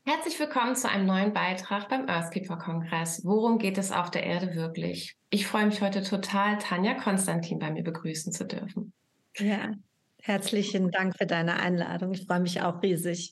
Herzlich willkommen zu einem neuen Beitrag beim Earthkeeper-Kongress. Worum geht es auf der Erde wirklich? Ich freue mich heute total, Tanja Konstantin bei mir begrüßen zu dürfen. Ja, herzlichen Dank für deine Einladung. Ich freue mich auch riesig.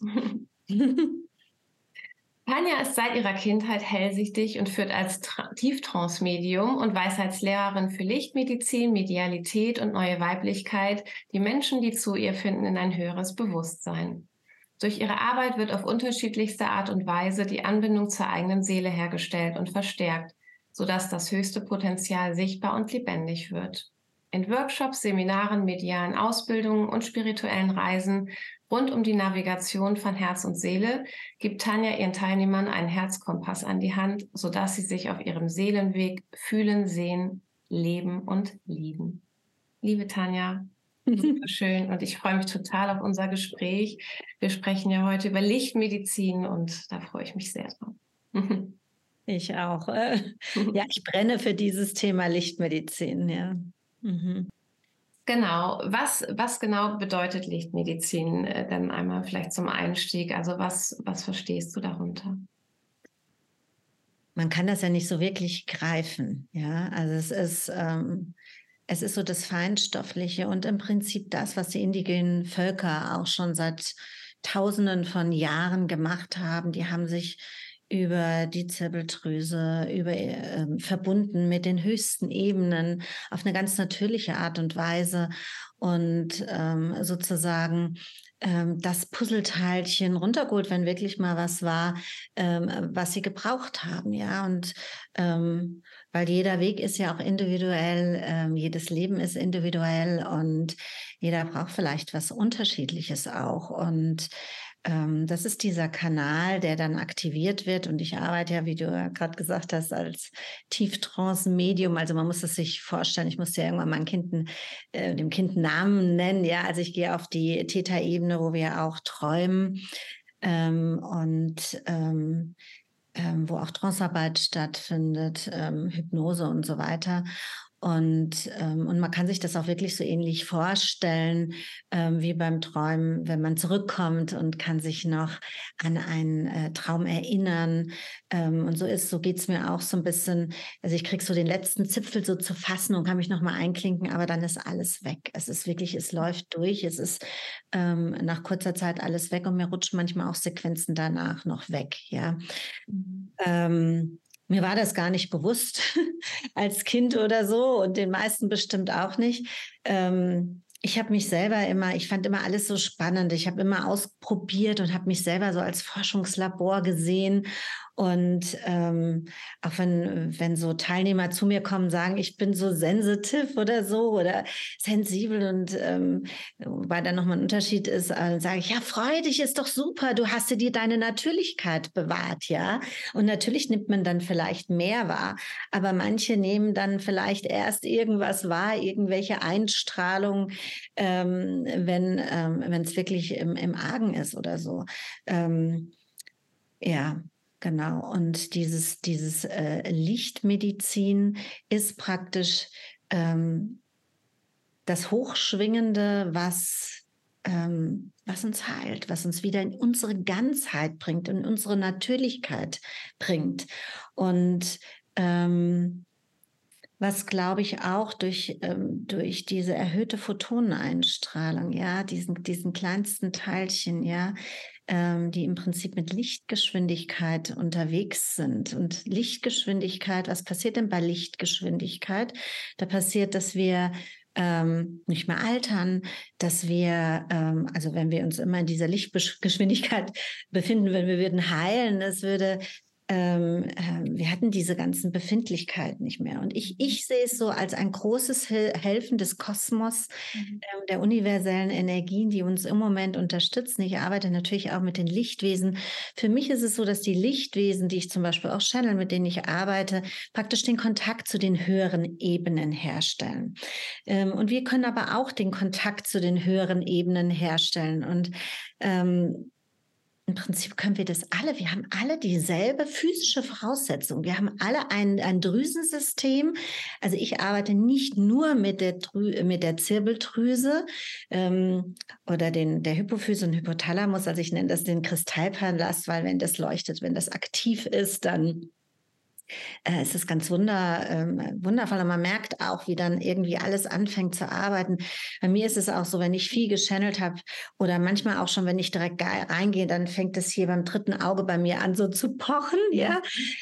Tanja ist seit ihrer Kindheit hellsichtig und führt als Tieftrance-Medium und Weisheitslehrerin für Lichtmedizin, Medialität und neue Weiblichkeit die Menschen, die zu ihr finden, in ein höheres Bewusstsein. Durch ihre Arbeit wird auf unterschiedlichste Art und Weise die Anbindung zur eigenen Seele hergestellt und verstärkt, sodass das höchste Potenzial sichtbar und lebendig wird. In Workshops, Seminaren, medialen Ausbildungen und spirituellen Reisen rund um die Navigation von Herz und Seele gibt Tanja ihren Teilnehmern einen Herzkompass an die Hand, sodass sie sich auf ihrem Seelenweg fühlen, sehen, leben und lieben. Liebe Tanja, super schön und ich freue mich total auf unser Gespräch. Wir sprechen ja heute über Lichtmedizin und da freue ich mich sehr drauf. Ich auch. Ja, ich brenne für dieses Thema Lichtmedizin, ja. Genau. Was genau bedeutet Lichtmedizin denn einmal vielleicht zum Einstieg? Also was verstehst du darunter? Man kann das ja nicht so wirklich greifen, ja. Also es ist so das Feinstoffliche und im Prinzip das, was die indigenen Völker auch schon seit Tausenden von Jahren gemacht haben. Die haben sich über die Zirbeldrüse, verbunden mit den höchsten Ebenen auf eine ganz natürliche Art und Weise und sozusagen das Puzzleteilchen runtergeholt, wenn wirklich mal was war, was sie gebraucht haben, ja. Und weil jeder Weg ist ja auch individuell, jedes Leben ist individuell und jeder braucht vielleicht was Unterschiedliches auch. Und das ist dieser Kanal, der dann aktiviert wird. Und ich arbeite ja, wie du ja gerade gesagt hast, als Tieftrance-Medium. Also man muss es sich vorstellen, ich musste ja irgendwann mein dem Kind Namen nennen. Ja, also ich gehe auf die Theta-Ebene, wo wir auch träumen wo auch Trancearbeit stattfindet, Hypnose und so weiter. Und man kann sich das auch wirklich so ähnlich vorstellen, wie beim Träumen, wenn man zurückkommt und kann sich noch an einen Traum erinnern. Und so geht's mir auch so ein bisschen. Also ich krieg so den letzten Zipfel so zu fassen und kann mich noch mal einklinken, aber dann ist alles weg. Es ist wirklich, es läuft durch. Es ist nach kurzer Zeit alles weg und mir rutschen manchmal auch Sequenzen danach noch weg. Ja. Mir war das gar nicht bewusst als Kind oder so und den meisten bestimmt auch nicht. Ich habe mich selber ich fand immer alles so spannend. Ich habe immer ausprobiert und habe mich selber so als Forschungslabor gesehen. Und auch wenn so Teilnehmer zu mir kommen, sagen, ich bin so sensitiv oder so oder sensibel und weil da nochmal ein Unterschied ist, sage ich, ja, freu dich, ist doch super, du hast dir deine Natürlichkeit bewahrt, ja. Und natürlich nimmt man dann vielleicht mehr wahr, aber manche nehmen dann vielleicht erst irgendwas wahr, irgendwelche Einstrahlung, wenn es wirklich im Argen ist oder so. Ja, genau. Und dieses Lichtmedizin ist praktisch das Hochschwingende, was uns heilt, was uns wieder in unsere Ganzheit bringt, in unsere Natürlichkeit bringt. Und was, glaube ich, auch durch diese erhöhte Photoneneinstrahlung, ja, diesen kleinsten Teilchen, ja, die im Prinzip mit Lichtgeschwindigkeit unterwegs sind. Und Lichtgeschwindigkeit, was passiert denn bei Lichtgeschwindigkeit? Da passiert, dass wir nicht mehr altern, dass wir, also wenn wir uns immer in dieser Lichtgeschwindigkeit befinden würden, wir würden heilen, wir hatten diese ganzen Befindlichkeiten nicht mehr. Und ich sehe es so als ein großes Helfen des Kosmos, der universellen Energien, die uns im Moment unterstützen. Ich arbeite natürlich auch mit den Lichtwesen. Für mich ist es so, dass die Lichtwesen, die ich zum Beispiel auch channel, mit denen ich arbeite, praktisch den Kontakt zu den höheren Ebenen herstellen. Und wir können aber auch den Kontakt zu den höheren Ebenen herstellen. Und im Prinzip können wir das alle. Wir haben alle dieselbe physische Voraussetzung. Wir haben alle ein Drüsensystem. Also ich arbeite nicht nur mit der Zirbeldrüse oder der Hypophyse und Hypothalamus. Also ich nenne das den Kristallpalast, weil wenn das leuchtet, wenn das aktiv ist, dann es ist ganz wundervoll und man merkt auch, wie dann irgendwie alles anfängt zu arbeiten. Bei mir ist es auch so, wenn ich viel gechannelt habe oder manchmal auch schon, wenn ich direkt reingehe, dann fängt es hier beim dritten Auge bei mir an so zu pochen, ja.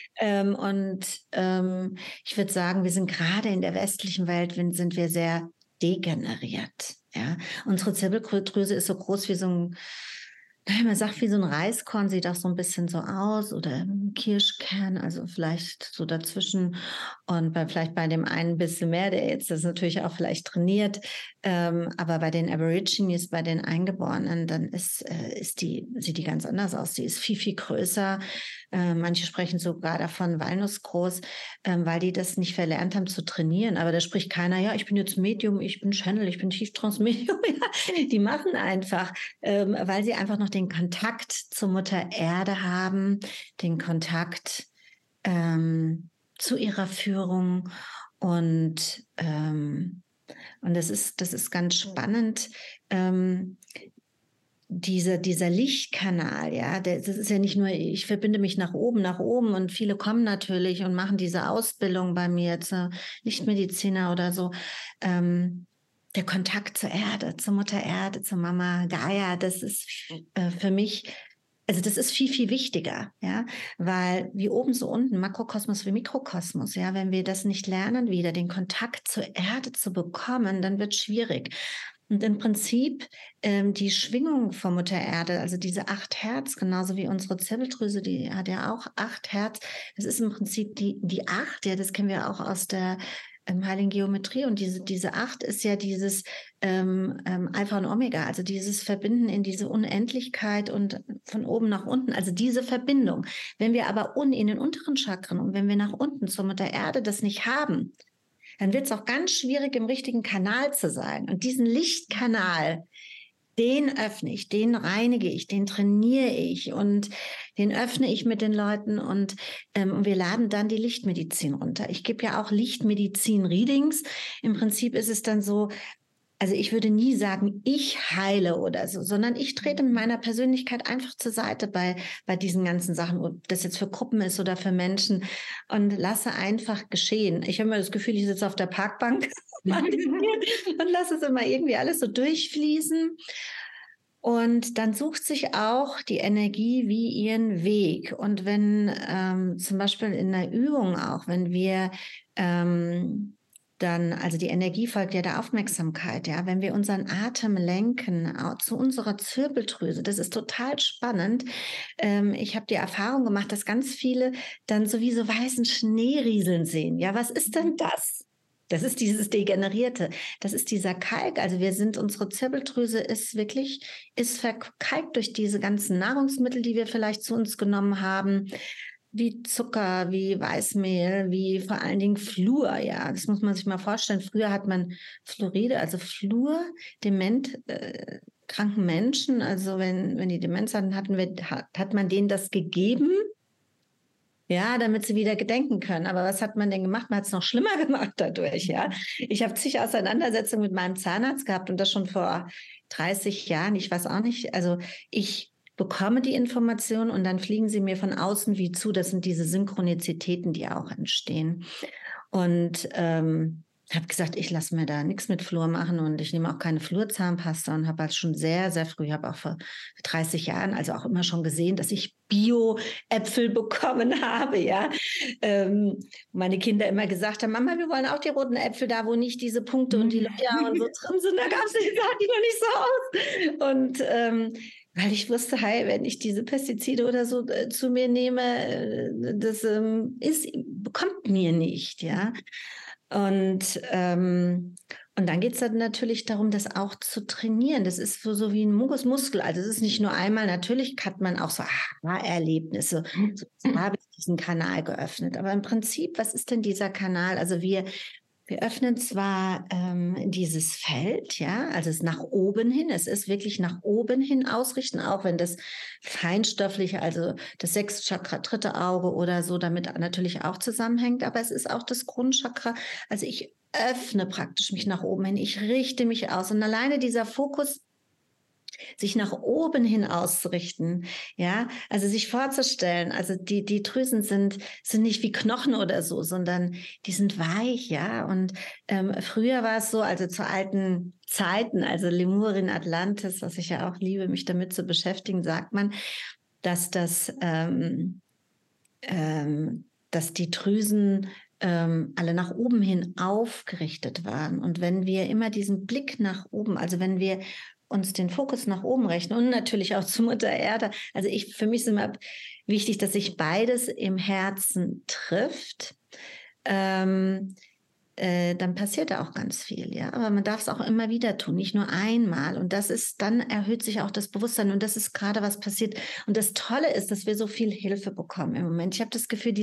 Ich würde sagen, wir sind gerade in der westlichen Welt, sind wir sehr degeneriert, ja. Unsere Zirbeldrüse ist so groß wie so ein man sagt, wie so ein Reiskorn sieht auch so ein bisschen so aus oder ein Kirschkern, also vielleicht so dazwischen und vielleicht bei dem einen ein bisschen mehr, der jetzt das natürlich auch vielleicht trainiert, aber bei den Aborigines, bei den Eingeborenen, dann sieht die ganz anders aus. Die ist viel, viel größer. Manche sprechen sogar davon walnussgroß, weil die das nicht verlernt haben zu trainieren. Aber da spricht keiner, ja, ich bin jetzt Medium, ich bin Channel, ich bin Tieftrance-Medium. Ja, die machen einfach, weil sie einfach noch den Kontakt zur Mutter Erde haben, den Kontakt zu ihrer Führung und das ist ganz spannend. Dieser Lichtkanal, ja, das ist ja nicht nur, ich verbinde mich nach oben und viele kommen natürlich und machen diese Ausbildung bei mir zur Lichtmediziner oder so. Der Kontakt zur Erde, zur Mutter Erde, zur Mama Gaia, das ist für mich, also das ist viel, viel wichtiger, ja, weil wie oben so unten, Makrokosmos wie Mikrokosmos, ja, wenn wir das nicht lernen, wieder den Kontakt zur Erde zu bekommen, dann wird es schwierig. Und im Prinzip die Schwingung von Mutter Erde, also diese 8 Hertz, genauso wie unsere Zirbeldrüse, die hat ja auch 8 Hertz. Das ist im Prinzip die 8, ja, das kennen wir auch aus der Heiligen Geometrie. Und diese 8 ist ja dieses Alpha und Omega, also dieses Verbinden in diese Unendlichkeit und von oben nach unten, also diese Verbindung. Wenn wir aber in den unteren Chakren und wenn wir nach unten zur Mutter Erde das nicht haben, dann wird es auch ganz schwierig, im richtigen Kanal zu sein. Und diesen Lichtkanal, den öffne ich, den reinige ich, den trainiere ich und den öffne ich mit den Leuten und wir laden dann die Lichtmedizin runter. Ich gebe ja auch Lichtmedizin-Readings. Im Prinzip ist es dann so, also ich würde nie sagen, ich heile oder so, sondern ich trete mit meiner Persönlichkeit einfach zur Seite bei diesen ganzen Sachen, ob das jetzt für Gruppen ist oder für Menschen und lasse einfach geschehen. Ich habe immer das Gefühl, ich sitze auf der Parkbank und lasse es immer irgendwie alles so durchfließen. Und dann sucht sich auch die Energie wie ihren Weg. Und wenn zum Beispiel in der Übung auch, wenn wir also die Energie folgt ja der Aufmerksamkeit, ja, wenn wir unseren Atem lenken zu unserer Zirbeldrüse, das ist total spannend. Ich habe die Erfahrung gemacht, dass ganz viele dann so wie so weißen Schneerieseln sehen. Ja, was ist denn das? Das ist dieses Degenerierte. Das ist dieser Kalk. Also unsere Zirbeldrüse ist verkalkt durch diese ganzen Nahrungsmittel, die wir vielleicht zu uns genommen haben, wie Zucker, wie Weißmehl, wie vor allen Dingen Fluor. Ja, das muss man sich mal vorstellen. Früher hat man Fluoride, also Fluor, kranken Menschen. Also wenn die Demenz hatten, hat man denen das gegeben. Ja, damit sie wieder gedenken können. Aber was hat man denn gemacht? Man hat es noch schlimmer gemacht dadurch, ja. Ich habe zig Auseinandersetzungen mit meinem Zahnarzt gehabt und das schon vor 30 Jahren. Ich weiß auch nicht. Also ich bekomme die Information und dann fliegen sie mir von außen wie zu. Das sind diese Synchronizitäten, die auch entstehen. Und habe gesagt, ich lasse mir da nichts mit Fluor machen und ich nehme auch keine Fluorzahnpasta und habe halt schon sehr, sehr früh, habe auch vor 30 Jahren, also auch immer schon gesehen, dass ich Bio-Äpfel bekommen habe, ja. Meine Kinder immer gesagt haben, Mama, wir wollen auch die roten Äpfel da, wo nicht diese Punkte und die Löcher und so drin sind, da gab es die, sah die noch nicht so aus. Und weil ich wusste, hey, wenn ich diese Pestizide oder so zu mir nehme, das bekommt mir nicht, ja. Und dann geht es dann natürlich darum, das auch zu trainieren. Das ist so wie ein Muskel. Also es ist nicht nur einmal, natürlich hat man auch so Erlebnisse. So habe ich diesen Kanal geöffnet. Aber im Prinzip, was ist denn dieser Kanal? Also wir Wir öffnen zwar dieses Feld, ja, also es nach oben hin, es ist wirklich nach oben hin ausrichten, auch wenn das feinstoffliche, also das 6. Chakra, 3. Auge oder so, damit natürlich auch zusammenhängt, aber es ist auch das Grundchakra. Also ich öffne praktisch mich nach oben hin, ich richte mich aus und alleine dieser Fokus, sich nach oben hin auszurichten, ja, also sich vorzustellen, also die Drüsen sind nicht wie Knochen oder so, sondern die sind weich, ja, und früher war es so, also zu alten Zeiten, also Lemurien, Atlantis, was ich ja auch liebe, mich damit zu beschäftigen, sagt man, dass dass die Drüsen alle nach oben hin aufgerichtet waren. Und wenn wir immer diesen Blick nach oben, also wenn wir uns den Fokus nach oben rechnen und natürlich auch zu Mutter Erde, also für mich ist immer wichtig, dass sich beides im Herzen trifft. Dann passiert da auch ganz viel, ja. Aber man darf es auch immer wieder tun, nicht nur einmal. Und dann erhöht sich auch das Bewusstsein. Und das ist gerade, was passiert. Und das Tolle ist, dass wir so viel Hilfe bekommen im Moment. Ich habe das Gefühl,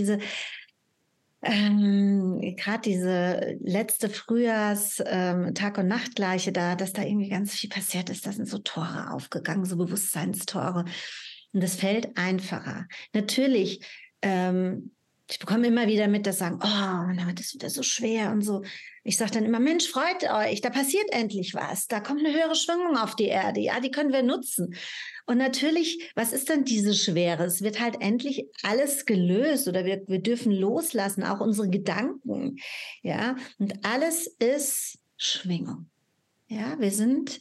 gerade diese letzte Tag- und Nachtgleiche da, dass da irgendwie ganz viel passiert ist. Da sind so Tore aufgegangen, so Bewusstseinstore. Und das fällt einfacher. Natürlich, ich bekomme immer wieder mit, dass sagen, oh, das ist wieder so schwer und so. Ich sage dann immer, Mensch, freut euch, da passiert endlich was. Da kommt eine höhere Schwingung auf die Erde. Ja, die können wir nutzen. Und natürlich, was ist dann diese Schwere? Es wird halt endlich alles gelöst oder wir dürfen loslassen, auch unsere Gedanken. Ja, und alles ist Schwingung. Ja, wir sind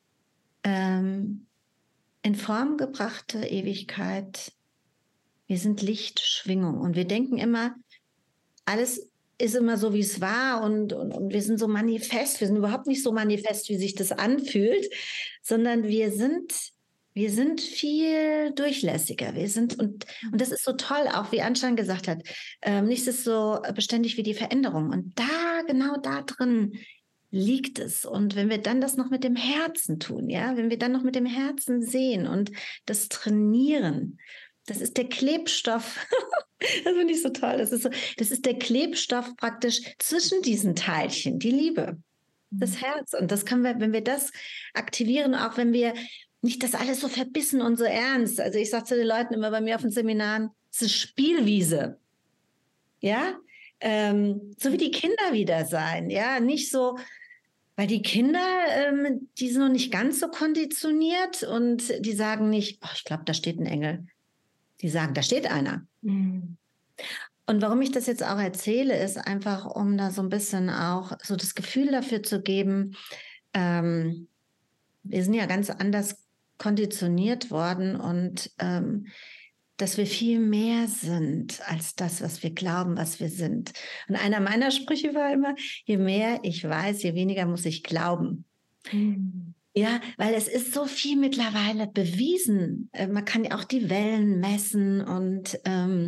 in Form gebrachte Ewigkeit. Wir sind Licht, Schwingung. Und wir denken immer, alles ist immer so, wie es war und wir sind so manifest. Wir sind überhaupt nicht so manifest, wie sich das anfühlt, sondern wir sind viel durchlässiger. Und das ist so toll, auch wie Anschan gesagt hat, nichts ist so beständig wie die Veränderung. Und genau da drin liegt es. Und wenn wir dann das noch mit dem Herzen tun, ja, wenn wir dann noch mit dem Herzen sehen und das trainieren, das ist der Klebstoff. Das finde ich so toll. Das ist der Klebstoff praktisch zwischen diesen Teilchen, die Liebe, das Herz. Und das können wir, wenn wir das aktivieren, auch wenn wir nicht das alles so verbissen und so ernst. Also ich sage zu den Leuten immer bei mir auf den Seminaren, es ist Spielwiese. Ja, so wie die Kinder wieder sein. Ja, nicht so, weil die Kinder, die sind noch nicht ganz so konditioniert und die sagen nicht, ich glaube, da steht ein Engel. Die sagen, da steht einer. Mhm. Und warum ich das jetzt auch erzähle, ist einfach, um da so ein bisschen auch so das Gefühl dafür zu geben, wir sind ja ganz anders konditioniert worden und dass wir viel mehr sind als das, was wir glauben, was wir sind. Und einer meiner Sprüche war immer, je mehr ich weiß, je weniger muss ich glauben. Mhm. Ja, weil es ist so viel mittlerweile bewiesen. Man kann ja auch die Wellen messen und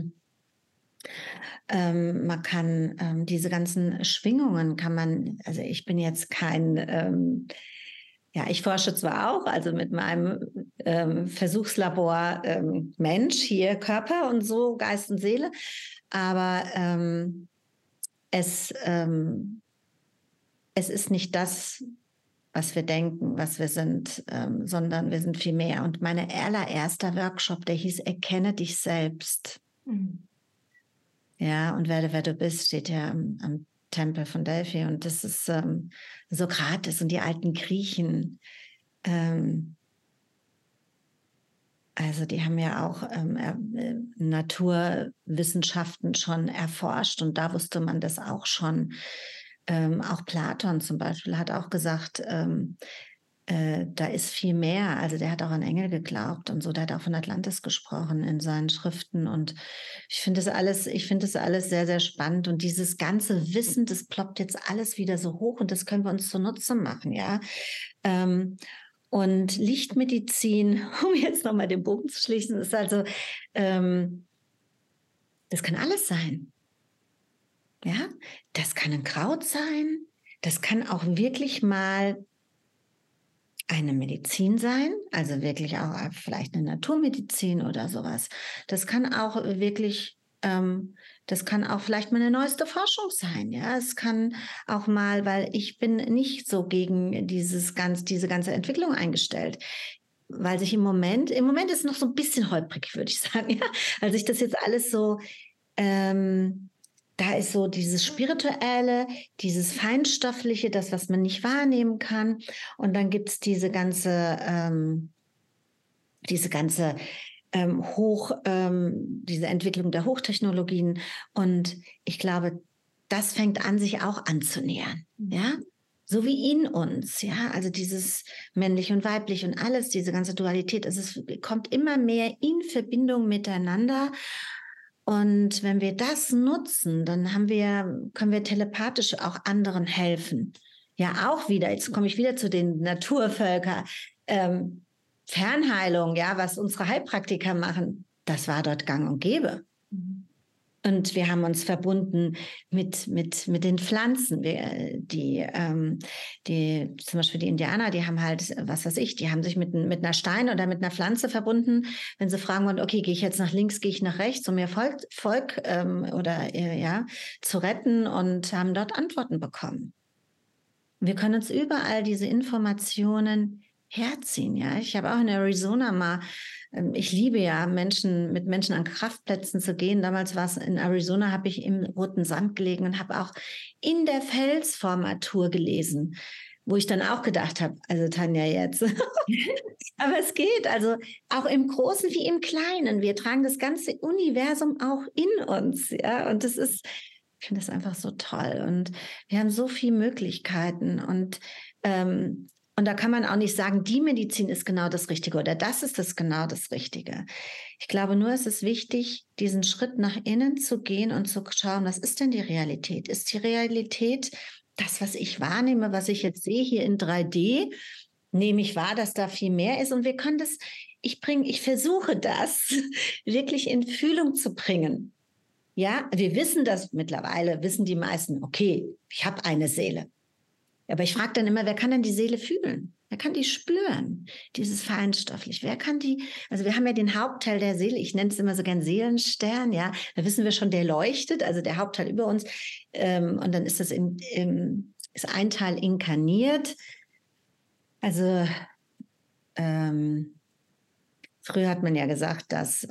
man kann diese ganzen Schwingungen also ich bin jetzt kein, ich forsche zwar auch, also mit meinem Versuchslabor Mensch, hier Körper und so, Geist und Seele, aber es ist nicht das, was wir denken, was wir sind, sondern wir sind viel mehr. Und mein allererster Workshop, der hieß Erkenne dich selbst. Mhm. Ja, und werde, wer du bist, steht ja am Tempel von Delphi. Und das ist Sokrates und die alten Griechen. Also die haben ja auch Naturwissenschaften schon erforscht und da wusste man das auch schon. Auch Platon zum Beispiel hat auch gesagt, da ist viel mehr. Also der hat auch an Engel geglaubt und so. Der hat auch von Atlantis gesprochen in seinen Schriften. Und ich finde das alles sehr, sehr spannend. Und dieses ganze Wissen, das ploppt jetzt alles wieder so hoch und das können wir uns zunutze machen, ja. Und Lichtmedizin, um jetzt nochmal den Bogen zu schließen, ist also, das kann alles sein. Ja, das kann ein Kraut sein. Das kann auch wirklich mal eine Medizin sein, also wirklich auch vielleicht eine Naturmedizin oder sowas. Das kann auch wirklich das kann auch vielleicht mal eine neueste Forschung sein. Ja, es kann auch mal, weil ich bin nicht so gegen diese ganze Entwicklung eingestellt. Weil sich im Moment ist es noch so ein bisschen holprig, würde ich sagen. Ja? Weil sich das jetzt alles so, da ist so dieses Spirituelle, dieses Feinstoffliche, das, was man nicht wahrnehmen kann. Und dann gibt es diese ganze diese Entwicklung der Hochtechnologien. Und ich glaube, das fängt an, sich auch anzunähern. Ja, so wie in uns, ja, also dieses männlich und weiblich und alles, diese ganze Dualität, es kommt immer mehr in Verbindung miteinander. Und wenn wir das nutzen, dann können wir telepathisch auch anderen helfen. Ja, auch wieder, jetzt komme ich wieder zu den Naturvölkern, Fernheilung, ja, was unsere Heilpraktiker machen, das war dort gang und gäbe. Und wir haben uns verbunden mit den Pflanzen. Zum Beispiel die Indianer, die haben halt, was weiß ich, die haben sich mit einer Stein oder mit einer Pflanze verbunden. Wenn sie fragen wollen, okay, gehe ich jetzt nach links, gehe ich nach rechts, um ihr Volk zu retten, und haben dort Antworten bekommen. Wir können uns überall diese Informationen herziehen. Ja, ich habe auch in Arizona mal, ich liebe ja mit Menschen an Kraftplätzen zu gehen. Damals war es in Arizona, habe ich im roten Sand gelegen und habe auch in der Felsformatur gelesen, wo ich dann auch gedacht habe, also Tanja jetzt. Aber es geht, also auch im Großen wie im Kleinen. Wir tragen das ganze Universum auch in uns. Ja, und ich finde das einfach so toll. Und wir haben so viele Möglichkeiten. Und da kann man auch nicht sagen, die Medizin ist genau das Richtige oder das ist genau das Richtige. Ich glaube nur, es ist wichtig, diesen Schritt nach innen zu gehen und zu schauen, was ist denn die Realität? Ist die Realität das, was ich wahrnehme, was ich jetzt sehe hier in 3D? Nehme ich wahr, dass da viel mehr ist? Und wir können ich versuche das wirklich in Fühlung zu bringen. Ja, wir wissen das mittlerweile, wissen die meisten, okay, ich habe eine Seele. Aber ich frage dann immer, wer kann denn die Seele fühlen? Wer kann die spüren? Dieses feinstofflich. Wer kann also wir haben ja den Hauptteil der Seele, ich nenne es immer so gern Seelenstern, ja. Da wissen wir schon, der leuchtet, also der Hauptteil über uns. Und dann ist das ist ein Teil inkarniert. Also, früher hat man ja gesagt, dass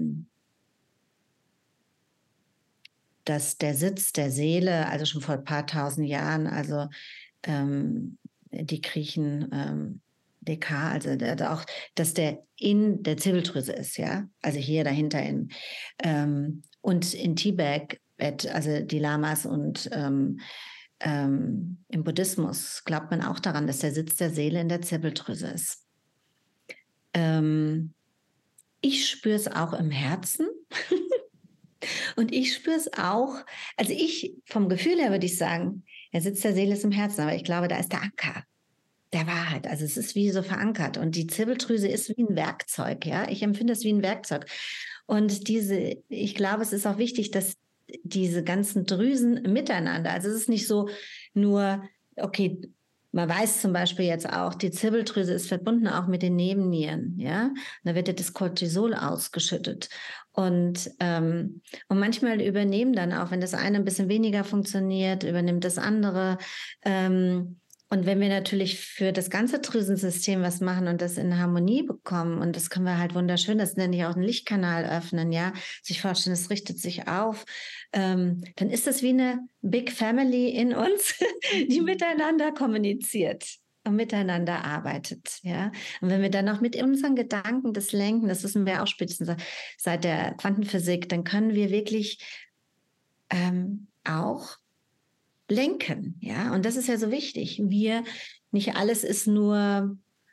der Sitz der Seele, also schon vor ein paar tausend Jahren, also die Griechen, Descartes, also auch, dass der in der Zirbeldrüse ist, ja, also hier dahinter und in Tibet, also die Lamas und im Buddhismus glaubt man auch daran, dass der Sitz der Seele in der Zirbeldrüse ist. Ich spüre es auch im Herzen. Und ich spüre es auch, also vom Gefühl her würde ich sagen, der Sitz der Seele ist im Herzen, aber ich glaube, da ist der Anker der Wahrheit. Also es ist wie so verankert und die Zirbeldrüse ist wie ein Werkzeug, ja. Ich empfinde es wie ein Werkzeug. Und ich glaube, es ist auch wichtig, dass diese ganzen Drüsen miteinander, also es ist nicht so nur, okay, man weiß zum Beispiel jetzt auch, die Zirbeldrüse ist verbunden auch mit den Nebennieren, ja. Und da wird ja das Cortisol ausgeschüttet. Und manchmal übernehmen dann auch, wenn das eine ein bisschen weniger funktioniert, übernimmt das andere. Und wenn wir natürlich für das ganze Drüsensystem was machen und das in Harmonie bekommen, und das können wir halt wunderschön, das nenne ich auch einen Lichtkanal öffnen, ja, sich vorstellen, es richtet sich auf, dann ist das wie eine Big Family in uns, die miteinander kommuniziert und miteinander arbeitet, ja. Und wenn wir dann auch mit unseren Gedanken das lenken, das wissen wir auch spätestens seit der Quantenphysik, dann können wir wirklich auch lenken, ja. Und das ist ja so wichtig. Nicht alles ist nur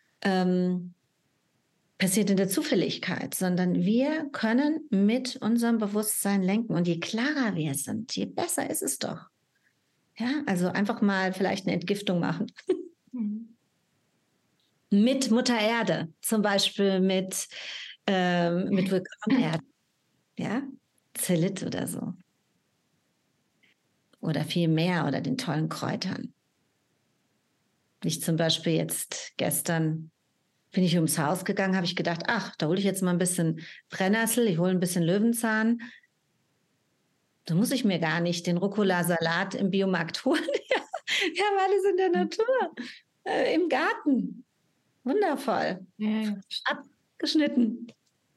passiert in der Zufälligkeit, sondern wir können mit unserem Bewusstsein lenken. Und je klarer wir sind, je besser ist es doch. Ja, also einfach mal vielleicht eine Entgiftung machen. Mit Mutter Erde, zum Beispiel mit Vulkanerde, ja, Zelit oder so. Oder viel mehr oder den tollen Kräutern. Ich zum Beispiel jetzt gestern bin ich ums Haus gegangen, habe ich gedacht, ach, da hole ich jetzt mal ein bisschen Brennnessel, ich hole ein bisschen Löwenzahn. Da muss ich mir gar nicht den Rucola-Salat im Biomarkt holen. Wir haben alles in der Natur, im Garten. Wundervoll. Ja. Abgeschnitten.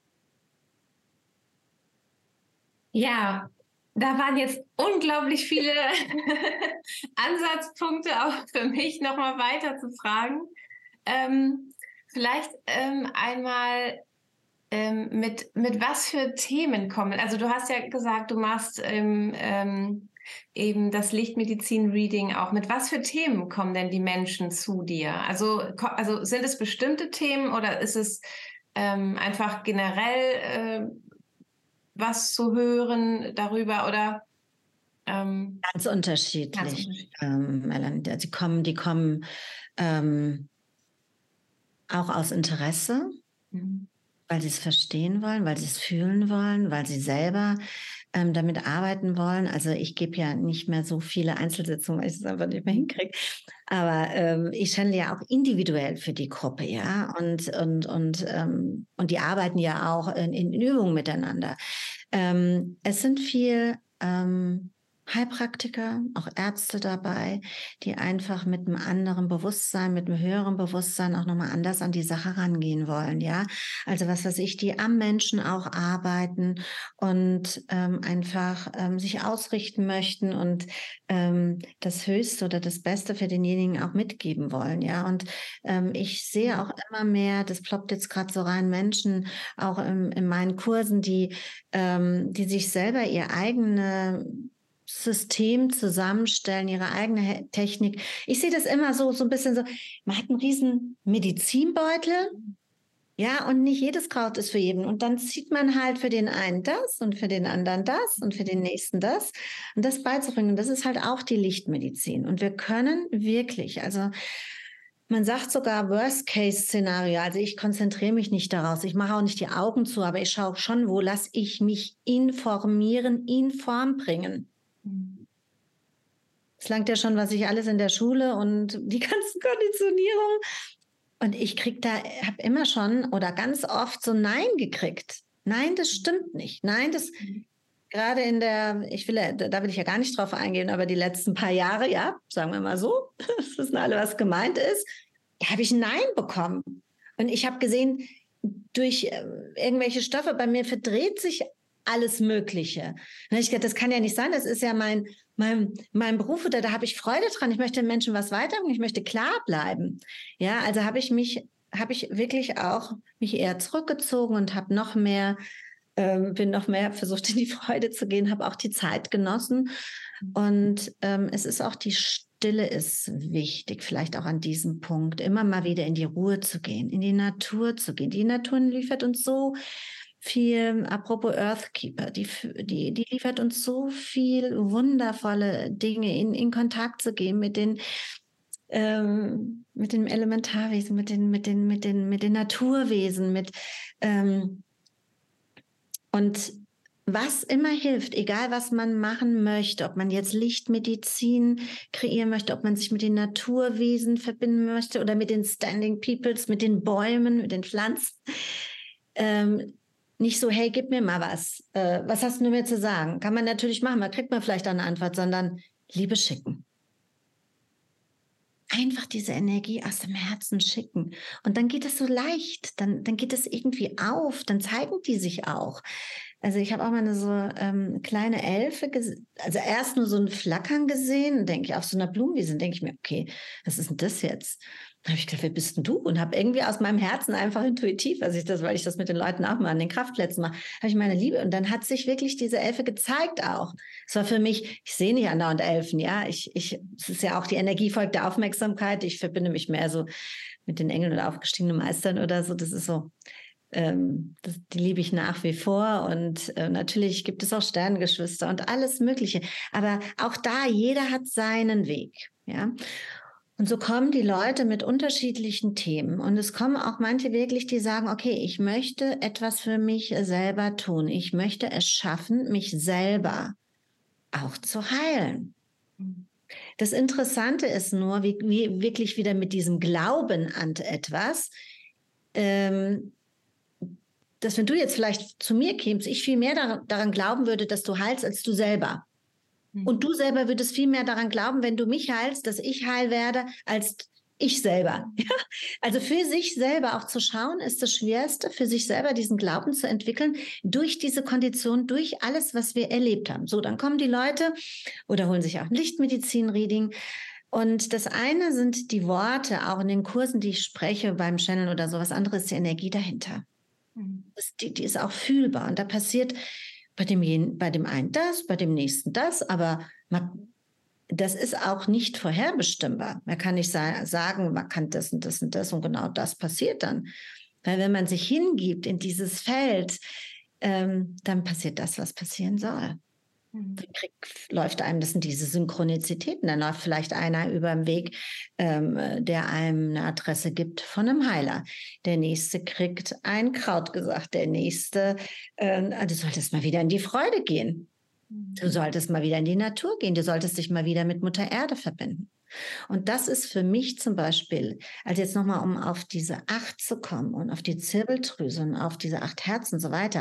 Ja, da waren jetzt unglaublich viele Ansatzpunkte auch für mich, nochmal weiter zu fragen. Vielleicht einmal mit was für Themen kommen. Also du hast ja gesagt, du machst eben das Lichtmedizin-Reading auch. Mit was für Themen kommen denn die Menschen zu dir? Also sind es bestimmte Themen oder ist es einfach generell was zu hören darüber oder ganz unterschiedlich. Melanie. Die kommen auch aus Interesse, weil sie es verstehen wollen, weil sie es fühlen wollen, weil sie selber damit arbeiten wollen. Also ich gebe ja nicht mehr so viele Einzelsitzungen, weil ich es einfach nicht mehr hinkriege. Aber ich channel ja auch individuell für die Gruppe, ja. Und die arbeiten ja auch in Übungen miteinander. Es sind viel Heilpraktiker, auch Ärzte dabei, die einfach mit einem anderen Bewusstsein, mit einem höheren Bewusstsein auch nochmal anders an die Sache rangehen wollen, ja. Also was weiß ich, die am Menschen auch arbeiten und einfach sich ausrichten möchten und das Höchste oder das Beste für denjenigen auch mitgeben wollen, ja. Und ich sehe auch immer mehr, das ploppt jetzt gerade so rein, Menschen auch in meinen Kursen, die sich selber ihr eigene System zusammenstellen, ihre eigene Technik. Ich sehe das immer so ein bisschen so, man hat einen riesen Medizinbeutel, ja, und nicht jedes Kraut ist für jeden. Und dann zieht man halt für den einen das und für den anderen das und für den nächsten das. Und das beizubringen, das ist halt auch die Lichtmedizin. Und wir können wirklich, also man sagt sogar Worst-Case-Szenario. Also ich konzentriere mich nicht daraus. Ich mache auch nicht die Augen zu, aber ich schaue schon, wo lasse ich mich informieren, in Form bringen. Es langt ja schon, was ich alles in der Schule und die ganzen Konditionierungen. Und ich habe immer schon oder ganz oft so Nein gekriegt. Nein, das stimmt nicht. Nein, das gerade da will ich ja gar nicht drauf eingehen, aber die letzten paar Jahre, ja, sagen wir mal so, das wissen alle, was gemeint ist, da habe ich ein Nein bekommen. Und ich habe gesehen, durch irgendwelche Stoffe bei mir verdreht sich alles Mögliche. Und ich dachte, das kann ja nicht sein, das ist ja mein Beruf oder da habe ich Freude dran. Ich möchte den Menschen was weiterbringen, ich möchte klar bleiben. Ja, also habe ich wirklich auch mich eher zurückgezogen und habe noch mehr bin noch mehr versucht, in die Freude zu gehen, habe auch die Zeit genossen. Und es ist auch die Stille ist wichtig, vielleicht auch an diesem Punkt, immer mal wieder in die Ruhe zu gehen, in die Natur zu gehen. Die Natur liefert uns so viel, apropos Earthkeeper, die liefert uns so viel wundervolle Dinge, in Kontakt zu gehen mit den Elementarwesen, mit den Naturwesen, und was immer hilft, egal was man machen möchte, ob man jetzt Lichtmedizin kreieren möchte, ob man sich mit den Naturwesen verbinden möchte oder mit den Standing Peoples, mit den Bäumen, mit den Pflanzen. Nicht so, hey, gib mir mal was. Was hast du mir zu sagen? Kann man natürlich machen, man kriegt man vielleicht eine Antwort, sondern Liebe schicken. Einfach diese Energie aus dem Herzen schicken. Und dann geht es so leicht, dann geht es irgendwie auf, dann zeigen die sich auch. Also ich habe auch mal so kleine Elfe, also erst nur so ein Flackern gesehen, denke ich, auf so einer Blumenwiese, denke ich mir, okay, was ist denn das jetzt? Dann habe ich gedacht, wer bist denn du? Und habe irgendwie aus meinem Herzen einfach intuitiv, weil ich das mit den Leuten auch mal an den Kraftplätzen mache, habe ich meine Liebe. Und dann hat sich wirklich diese Elfe gezeigt auch. Es war für mich, ich sehe nicht andauernd Elfen, ja. Es ist ja auch die Energie folgt der Aufmerksamkeit. Ich verbinde mich mehr so mit den Engeln oder aufgestiegenen Meistern oder so. Das ist so, die liebe ich nach wie vor. Und natürlich gibt es auch Sternengeschwister und alles Mögliche. Aber auch da, jeder hat seinen Weg, ja. Und so kommen die Leute mit unterschiedlichen Themen. Und es kommen auch manche wirklich, die sagen, okay, ich möchte etwas für mich selber tun. Ich möchte es schaffen, mich selber auch zu heilen. Das Interessante ist nur, wie wirklich wieder mit diesem Glauben an etwas, dass wenn du jetzt vielleicht zu mir kämst, ich viel mehr daran glauben würde, dass du heilst, als du selber. Und du selber würdest viel mehr daran glauben, wenn du mich heilst, dass ich heil werde, als ich selber. Ja? Also für sich selber auch zu schauen, ist das Schwerste, für sich selber diesen Glauben zu entwickeln, durch diese Kondition, durch alles, was wir erlebt haben. So, dann kommen die Leute oder holen sich auch ein Lichtmedizin-Reading. Und das eine sind die Worte, auch in den Kursen, die ich spreche, beim Channel oder sowas anderes, ist die Energie dahinter. Die ist auch fühlbar. Und da passiert bei dem einen das, bei dem nächsten das, aber das ist auch nicht vorherbestimmbar. Man kann nicht sagen, man kann das und das und das und genau das passiert dann. Weil wenn man sich hingibt in dieses Feld, dann passiert das, was passieren soll. Läuft einem, das sind diese Synchronizitäten, dann läuft vielleicht einer über den Weg, der einem eine Adresse gibt von einem Heiler. Der nächste kriegt ein Kraut gesagt, der nächste, du solltest mal wieder in die Freude gehen. Du solltest mal wieder in die Natur gehen, du solltest dich mal wieder mit Mutter Erde verbinden. Und das ist für mich zum Beispiel, also jetzt nochmal, um auf diese 8 zu kommen und auf die Zirbeldrüse und auf diese 8 Herzen und so weiter.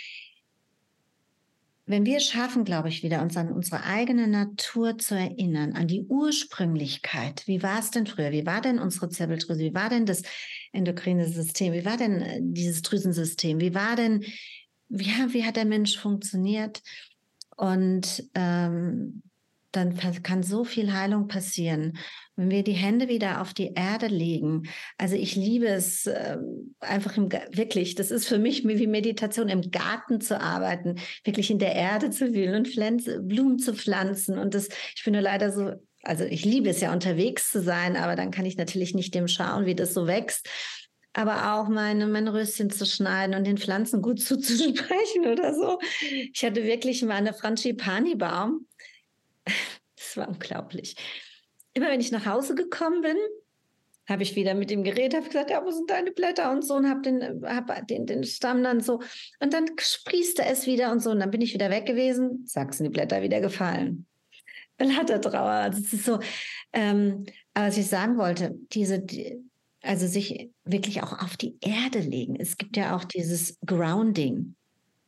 Wenn wir schaffen, glaube ich, wieder uns an unsere eigene Natur zu erinnern, an die Ursprünglichkeit. Wie war es denn früher? Wie war denn unsere Zirbeldrüse? Wie war denn das endokrine System? Wie war denn dieses Drüsensystem? Wie hat der Mensch funktioniert? Und dann kann so viel Heilung passieren, wenn wir die Hände wieder auf die Erde legen. Also ich liebe es einfach wirklich, das ist für mich wie Meditation, im Garten zu arbeiten, wirklich in der Erde zu wühlen und Blumen zu pflanzen. Und ich bin nur leider so, also ich liebe es ja, unterwegs zu sein, aber dann kann ich natürlich nicht dem schauen, wie das so wächst. Aber auch mein Röschen zu schneiden und den Pflanzen gut zuzusprechen oder so. Ich hatte wirklich mal eine Frangipani-Baum. Das war unglaublich. Immer wenn ich nach Hause gekommen bin, habe ich wieder mit ihm geredet, habe gesagt, ja, wo sind deine Blätter und so, und habe den Stamm dann so. Und dann sprießte es wieder und so. Und dann bin ich wieder weg gewesen, zack, sind die Blätter wieder gefallen. Blättertrauer. Also es ist so, aber was ich sagen wollte, also sich wirklich auch auf die Erde legen. Es gibt ja auch dieses Grounding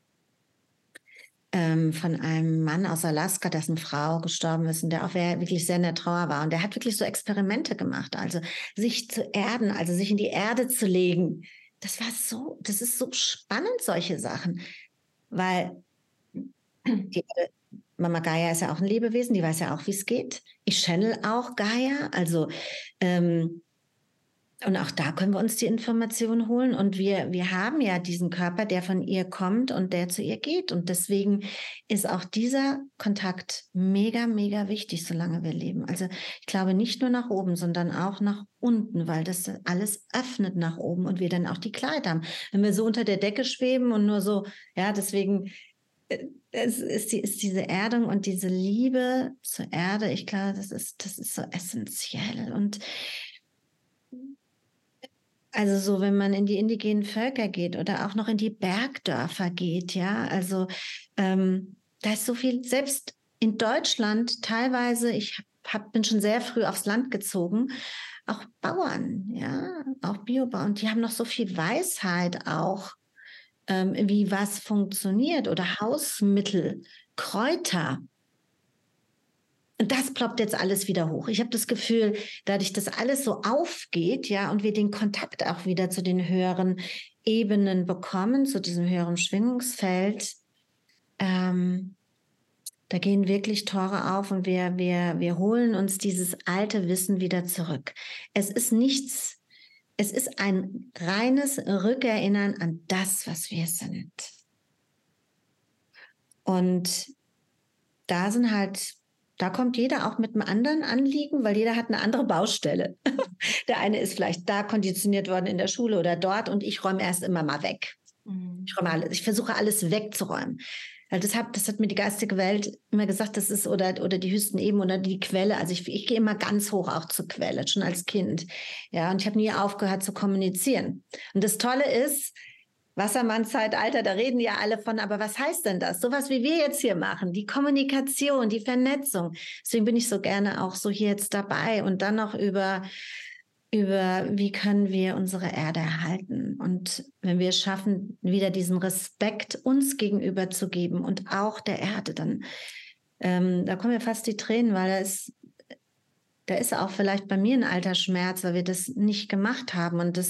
von einem Mann aus Alaska, dessen Frau gestorben ist und der auch wirklich sehr in der Trauer war. Und der hat wirklich so Experimente gemacht, also sich zu erden, also sich in die Erde zu legen. Das ist so spannend, solche Sachen, weil Mama Gaia ist ja auch ein Lebewesen, die weiß ja auch, wie es geht. Ich channel auch Gaia, also und auch da können wir uns die Informationen holen. Und wir haben ja diesen Körper, der von ihr kommt und der zu ihr geht. Und deswegen ist auch dieser Kontakt mega, mega wichtig, solange wir leben. Also ich glaube nicht nur nach oben, sondern auch nach unten, weil das alles öffnet nach oben und wir dann auch die Klarheit haben. Wenn wir so unter der Decke schweben und nur so, ja, deswegen es ist diese Erdung und diese Liebe zur Erde, ich glaube, das ist so essentiell. Und also so, wenn man in die indigenen Völker geht oder auch noch in die Bergdörfer geht, ja, also da ist so viel, selbst in Deutschland teilweise, bin schon sehr früh aufs Land gezogen, auch Bauern, ja, auch Biobauern, die haben noch so viel Weisheit auch, wie was funktioniert oder Hausmittel, Kräuter. Und das ploppt jetzt alles wieder hoch. Ich habe das Gefühl, dadurch, dass alles so aufgeht, ja, und wir den Kontakt auch wieder zu den höheren Ebenen bekommen, zu diesem höheren Schwingungsfeld, da gehen wirklich Tore auf und wir holen uns dieses alte Wissen wieder zurück. Es ist ein reines Rückerinnern an das, was wir sind. Und da kommt jeder auch mit einem anderen Anliegen, weil jeder hat eine andere Baustelle. Der eine ist vielleicht da konditioniert worden in der Schule oder dort und ich räume erst immer mal weg. Ich versuche alles wegzuräumen. Weil das hat mir die geistige Welt immer gesagt, das ist oder die höchsten Ebenen oder die Quelle. Also ich gehe immer ganz hoch auch zur Quelle, schon als Kind. Ja, und ich habe nie aufgehört zu kommunizieren. Und das Tolle ist, Wassermann-Zeitalter, da reden ja alle von, aber was heißt denn das? Sowas wie wir jetzt hier machen, die Kommunikation, die Vernetzung. Deswegen bin ich so gerne auch so hier jetzt dabei und dann noch über über, wie können wir unsere Erde erhalten. Und wenn wir es schaffen, wieder diesen Respekt uns gegenüber zu geben und auch der Erde, dann da kommen mir fast die Tränen, weil da ist auch vielleicht bei mir ein alter Schmerz, weil wir das nicht gemacht haben und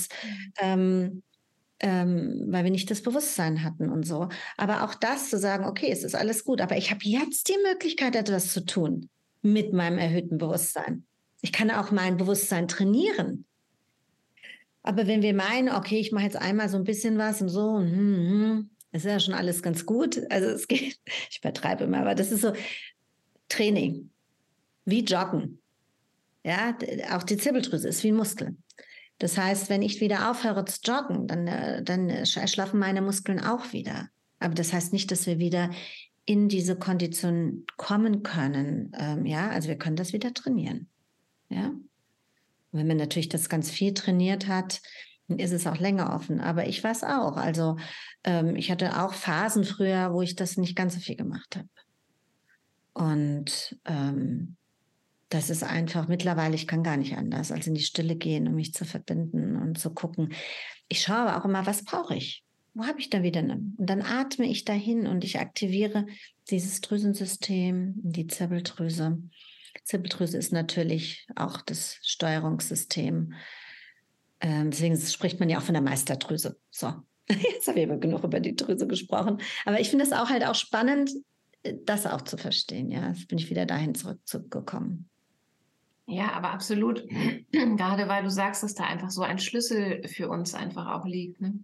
weil wir nicht das Bewusstsein hatten und so. Aber auch das zu sagen, okay, es ist alles gut, aber ich habe jetzt die Möglichkeit, etwas zu tun mit meinem erhöhten Bewusstsein. Ich kann auch mein Bewusstsein trainieren. Aber wenn wir meinen, okay, ich mache jetzt einmal so ein bisschen was und so, ist ja schon alles ganz gut. Also es geht, ich übertreibe immer, aber das ist so Training, wie Joggen. Ja, auch die Zirbeldrüse ist wie ein Muskel. Das heißt, wenn ich wieder aufhöre zu joggen, dann erschlaffen meine Muskeln auch wieder. Aber das heißt nicht, dass wir wieder in diese Kondition kommen können. Ja, also wir können das wieder trainieren. Ja. Wenn man natürlich das ganz viel trainiert hat, dann ist es auch länger offen. Aber ich weiß auch. Also ich hatte auch Phasen früher, wo ich das nicht ganz so viel gemacht habe. Und das ist einfach mittlerweile, ich kann gar nicht anders, als in die Stille gehen, um mich zu verbinden und zu gucken. Ich schaue aber auch immer, was brauche ich? Wo habe ich da wieder eine? Und dann atme ich dahin und ich aktiviere dieses Drüsensystem, die Zirbeldrüse. Zirbeldrüse ist natürlich auch das Steuerungssystem. Deswegen spricht man ja auch von der Meisterdrüse. So, jetzt habe ich aber genug über die Drüse gesprochen. Aber ich finde es auch halt auch spannend, das auch zu verstehen. Ja, jetzt bin ich wieder dahin zurückgekommen. Ja, aber absolut. Gerade weil du sagst, dass da einfach so ein Schlüssel für uns einfach auch liegt. Ne?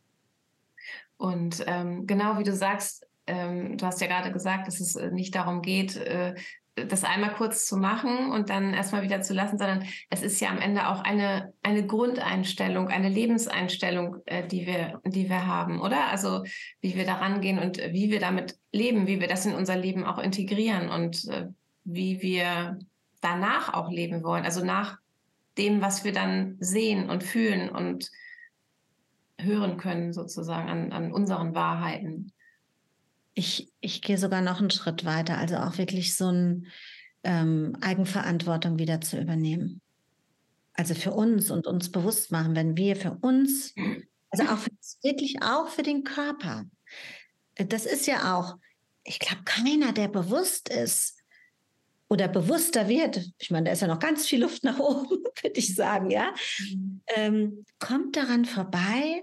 Und genau wie du sagst, du hast ja gerade gesagt, dass es nicht darum geht, das einmal kurz zu machen und dann erstmal wieder zu lassen, sondern es ist ja am Ende auch eine Grundeinstellung, eine Lebenseinstellung, die wir haben, oder? Also wie wir daran gehen und wie wir damit leben, wie wir das in unser Leben auch integrieren und wie wir danach auch leben wollen. Also nach dem, was wir dann sehen und fühlen und hören können, sozusagen an unseren Wahrheiten. Ich gehe sogar noch einen Schritt weiter, also auch wirklich so ein Eigenverantwortung wieder zu übernehmen. Also für uns und uns bewusst machen, wenn wir für uns, also auch wirklich auch für den Körper. Das ist ja auch, ich glaube, keiner, der bewusst ist oder bewusster wird, ich meine, da ist ja noch ganz viel Luft nach oben, würde ich sagen, ja, kommt daran vorbei,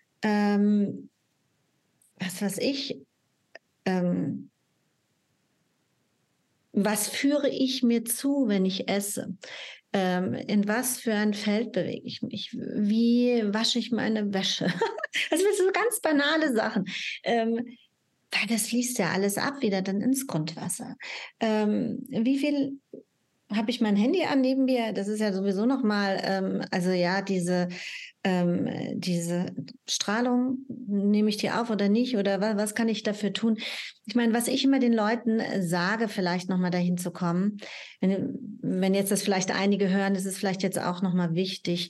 was weiß ich, was führe ich mir zu, wenn ich esse? In was für ein Feld bewege ich mich? Wie wasche ich meine Wäsche? Also das sind so ganz banale Sachen. Weil das fließt ja alles ab wieder dann ins Grundwasser. Wie viel habe ich mein Handy an neben mir? Das ist ja sowieso nochmal, also ja, diese Strahlung, nehme ich die auf oder nicht? Oder was kann ich dafür tun? Ich meine, was ich immer den Leuten sage, vielleicht nochmal dahin zu kommen, wenn jetzt das vielleicht einige hören, das ist vielleicht jetzt auch nochmal wichtig,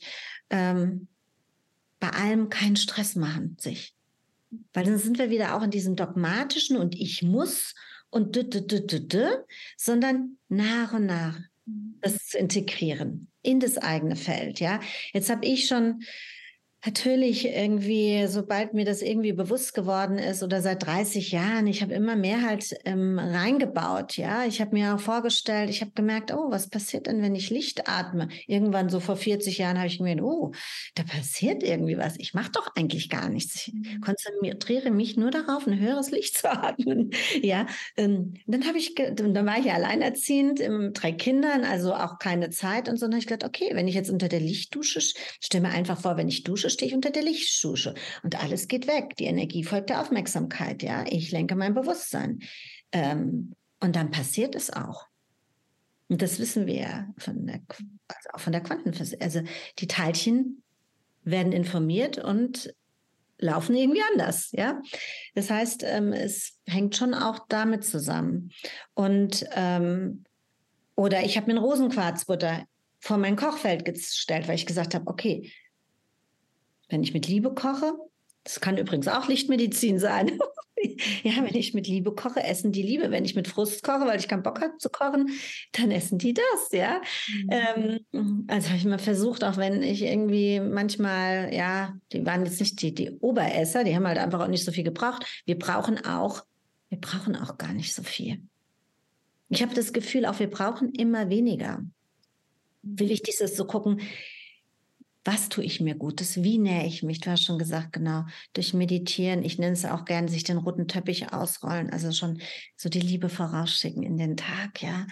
bei allem keinen Stress machen sich. Weil dann sind wir wieder auch in diesem dogmatischen und ich muss und sondern nach und nach das zu integrieren in das eigene Feld. Ja, jetzt habe ich schon natürlich irgendwie, sobald mir das irgendwie bewusst geworden ist oder seit 30 Jahren, ich habe immer mehr halt reingebaut. Ja, ich habe mir auch vorgestellt, ich habe gemerkt, oh, was passiert denn, wenn ich Licht atme? Irgendwann so vor 40 Jahren habe ich gemerkt, oh, da passiert irgendwie was. Ich mache doch eigentlich gar nichts. Ich konzentriere mich nur darauf, ein höheres Licht zu atmen. Ja, dann dann war ich ja alleinerziehend, 3 Kindern, also auch keine Zeit und so. Dann habe ich gedacht, okay, wenn ich jetzt unter der Lichtdusche, stell mir einfach vor, wenn ich dusche, stehe ich unter der Lichtdusche und alles geht weg. Die Energie folgt der Aufmerksamkeit. Ja, ich lenke mein Bewusstsein. Und dann passiert es auch. Und das wissen wir ja also auch von der Quantenphysik. Also die Teilchen werden informiert und laufen irgendwie anders. Ja, das heißt, es hängt schon auch damit zusammen. Und oder ich habe mir ein Rosenquarzbutter vor mein Kochfeld gestellt, weil ich gesagt habe, okay, wenn ich mit Liebe koche, Das kann übrigens auch Lichtmedizin sein. Ja, wenn ich mit Liebe koche, essen die Liebe. Wenn ich mit Frust koche, weil ich keinen Bock habe zu kochen, dann essen die das, ja. Also habe ich mal versucht, auch wenn ich irgendwie manchmal, ja, die waren jetzt nicht die Oberesser, die haben halt einfach auch nicht so viel gebraucht. Wir brauchen auch gar nicht so viel. Ich habe das Gefühl, auch wir brauchen immer weniger. Wie wichtig ist es zu gucken, was tue ich mir Gutes? Wie nähere ich mich? Du hast schon gesagt, genau, durch Meditieren. Ich nenne es auch gerne, sich den roten Teppich ausrollen, also schon so die Liebe vorausschicken in den Tag, ja.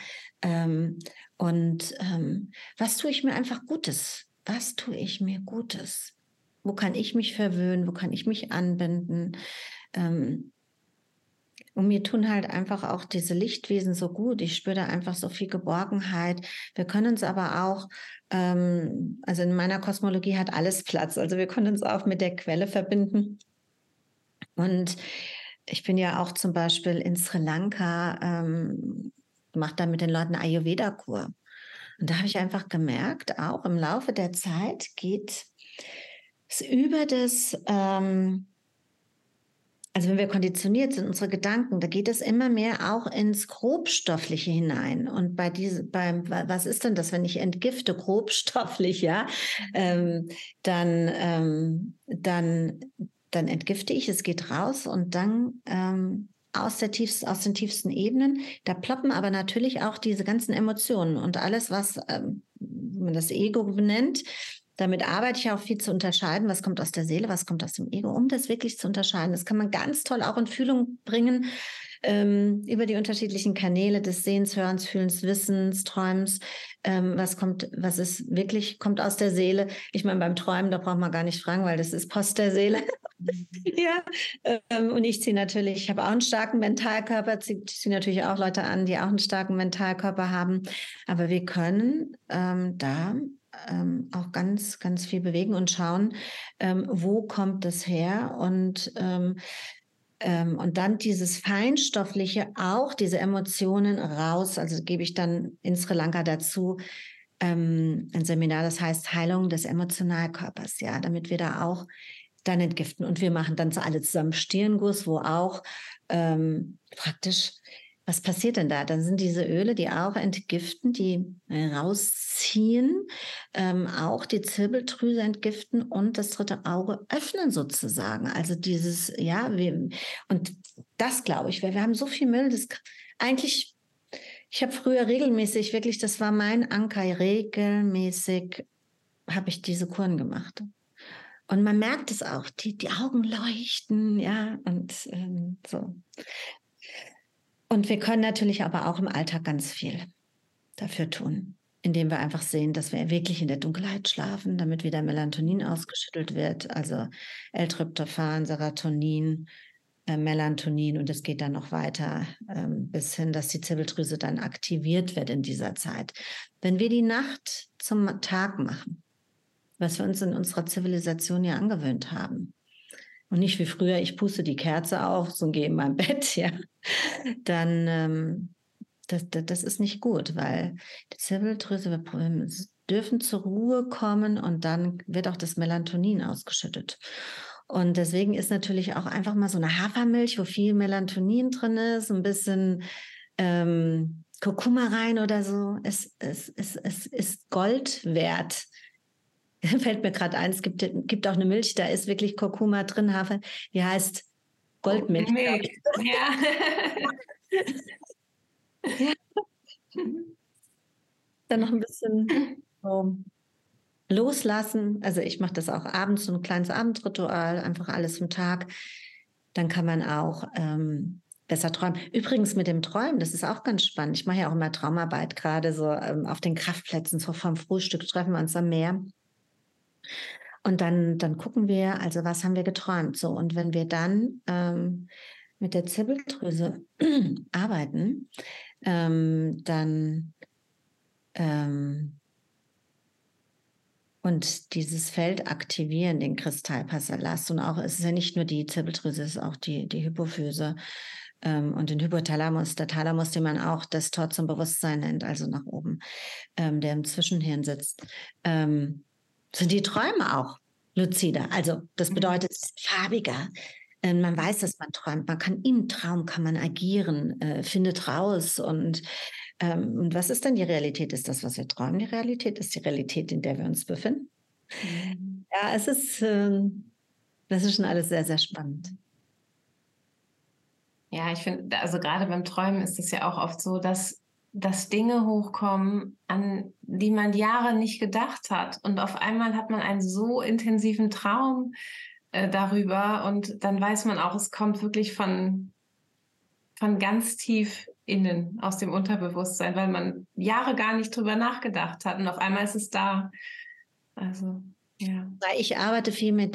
Was tue ich mir einfach Gutes? Was tue ich mir Gutes? Wo kann ich mich verwöhnen? Wo kann ich mich anbinden? Und mir tun halt einfach auch diese Lichtwesen so gut. Ich spüre da einfach so viel Geborgenheit. Wir können uns aber auch, also in meiner Kosmologie hat alles Platz. Also wir können uns auch mit der Quelle verbinden. Und ich bin ja auch zum Beispiel in Sri Lanka, mache da mit den Leuten Ayurveda-Kur. Und da habe ich einfach gemerkt, auch im Laufe der Zeit geht es über das... Also wenn wir konditioniert sind, unsere Gedanken, da geht es immer mehr auch ins Grobstoffliche hinein. Und was ist denn das, wenn ich entgifte grobstofflich, ja, dann entgifte ich, es geht raus und dann aus den tiefsten Ebenen, da ploppen aber natürlich auch diese ganzen Emotionen und alles, was man das Ego benennt. Damit arbeite ich auch viel zu unterscheiden, was kommt aus der Seele, was kommt aus dem Ego, um das wirklich zu unterscheiden. Das kann man ganz toll auch in Fühlung bringen, über die unterschiedlichen Kanäle des Sehens, Hörens, Fühlens, Wissens, Träumens. Kommt aus der Seele. Ich meine, beim Träumen, da braucht man gar nicht fragen, weil das ist Post der Seele. Ja, und ich habe auch einen starken Mentalkörper, ziehe natürlich auch Leute an, die auch einen starken Mentalkörper haben. Aber wir können da auch ganz, ganz viel bewegen und schauen, wo kommt das her und dann dieses Feinstoffliche, auch diese Emotionen raus, also gebe ich dann in Sri Lanka dazu ein Seminar, das heißt Heilung des Emotionalkörpers, ja, damit wir da auch dann entgiften. Und wir machen dann alle zusammen Stirnguss, wo auch praktisch, was passiert denn da? Dann sind diese Öle, die auch entgiften, die rausziehen, auch die Zirbeldrüse entgiften und das dritte Auge öffnen sozusagen. Also dieses, ja, und das glaube ich, weil wir haben so viel Müll, ich habe früher regelmäßig, wirklich, das war mein Anker, regelmäßig habe ich diese Kuren gemacht. Und man merkt es auch, die Augen leuchten, ja, und so. Und wir können natürlich aber auch im Alltag ganz viel dafür tun, indem wir einfach sehen, dass wir wirklich in der Dunkelheit schlafen, damit wieder Melatonin ausgeschüttelt wird, also L-Tryptophan, Serotonin, Melatonin und es geht dann noch weiter bis hin, dass die Zirbeldrüse dann aktiviert wird in dieser Zeit. Wenn wir die Nacht zum Tag machen, was wir uns in unserer Zivilisation ja angewöhnt haben, und nicht wie früher, ich puste die Kerze auf so und gehe in mein Bett, ja, dann das ist nicht gut, weil die Zirbeldrüse, wir dürfen zur Ruhe kommen und dann wird auch das Melatonin ausgeschüttet. Und deswegen ist natürlich auch einfach mal so eine Hafermilch, wo viel Melatonin drin ist, ein bisschen Kurkuma rein oder so, es ist Gold wert. Fällt mir gerade ein, es gibt auch eine Milch, da ist wirklich Kurkuma drin, Hafer, die heißt Goldmilch. Ja. Ja. Dann noch ein bisschen so loslassen. Also ich mache das auch abends, so ein kleines Abendritual, einfach alles im Tag. Dann kann man auch besser träumen. Übrigens mit dem Träumen, das ist auch ganz spannend. Ich mache ja auch immer Traumarbeit, gerade so auf den Kraftplätzen, so vom Frühstück treffen wir uns am Meer. Und dann gucken wir, also was haben wir geträumt? So, und wenn wir dann mit der Zirbeldrüse arbeiten, und dieses Feld aktivieren, den Kristallpalast. Und auch, es ist ja nicht nur die Zirbeldrüse, es ist auch die Hypophyse und den Hypothalamus, der Thalamus, den man auch das Tor zum Bewusstsein nennt, also nach oben, der im Zwischenhirn sitzt. Sind die Träume auch. luzider. Also das bedeutet, es ist farbiger. Man weiß, dass man träumt. Man kann im Traum kann man agieren, findet raus. Und was ist denn die Realität? Ist das, was wir träumen, die Realität? Ist die Realität, in der wir uns befinden? Ja, das ist schon alles sehr, sehr spannend. Ja, ich finde, also gerade beim Träumen ist es ja auch oft so, dass Dinge hochkommen, an die man Jahre nicht gedacht hat. Und auf einmal hat man einen so intensiven Traum darüber und dann weiß man auch, es kommt wirklich von ganz tief innen, aus dem Unterbewusstsein, weil man Jahre gar nicht drüber nachgedacht hat und auf einmal ist es da. Also, ja. Ich arbeite viel mit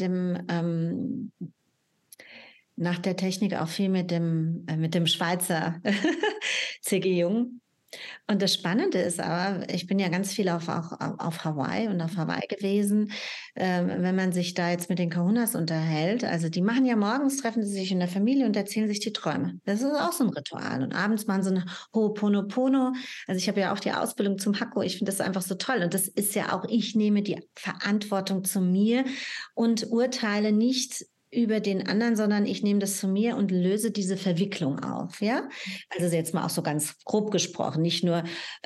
nach der Technik auch viel mit dem Schweizer C.G. Jung. Und das Spannende ist aber, ich bin ja ganz viel auch auf Hawaii und auf Hawaii gewesen, wenn man sich da jetzt mit den Kahunas unterhält, also die machen ja morgens, treffen sie sich in der Familie und erzählen sich die Träume. Das ist auch so ein Ritual. Und abends machen sie ein Ho'oponopono. Also ich habe ja auch die Ausbildung zum Hakko. Ich finde das einfach so toll. Und das ist ja auch, ich nehme die Verantwortung zu mir und urteile nicht über den anderen, sondern ich nehme das zu mir und löse diese Verwicklung auf, ja? Also jetzt mal auch so ganz grob gesprochen, nicht nur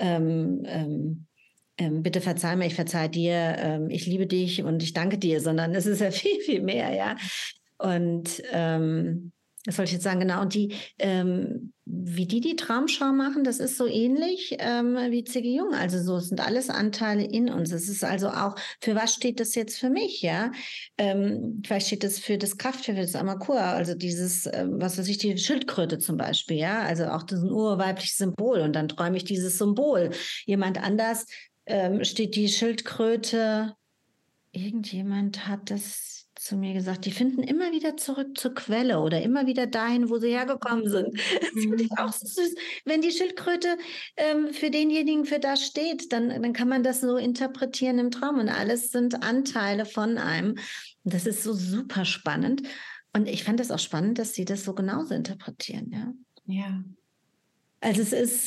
bitte verzeih mir, ich verzeih dir, ich liebe dich und ich danke dir, sondern es ist ja viel, viel mehr, ja. Und was soll ich jetzt sagen, genau, und wie die Traumschau machen, das ist so ähnlich wie C.G. Jung. Also so, es sind alles Anteile in uns. Es ist also auch, für was steht das jetzt für mich, ja? Vielleicht steht das für das Krafttier, für das Amakua, also dieses, was weiß ich, die Schildkröte zum Beispiel, ja? Also auch das ein urweibliches Symbol und dann träume ich dieses Symbol. Jemand anders steht die Schildkröte, irgendjemand hat das zu mir gesagt, die finden immer wieder zurück zur Quelle oder immer wieder dahin, wo sie hergekommen sind. Das finde ich auch so süß. Wenn die Schildkröte für denjenigen, für das steht, dann kann man das so interpretieren im Traum und alles sind Anteile von einem. Und das ist so super spannend. Und ich fand es auch spannend, dass sie das so genauso interpretieren. Ja. Ja. Also es ist,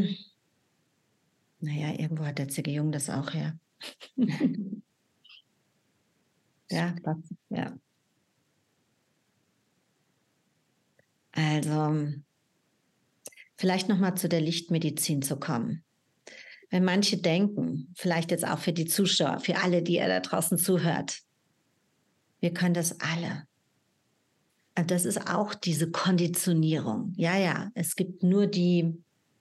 naja, irgendwo hat der C.G. Jung das auch her. Ja, ja. Also vielleicht nochmal zu der Lichtmedizin zu kommen. Wenn manche denken, vielleicht jetzt auch für die Zuschauer, für alle, die ihr da draußen zuhört, wir können das alle. Und das ist auch diese Konditionierung. Ja, es gibt nur die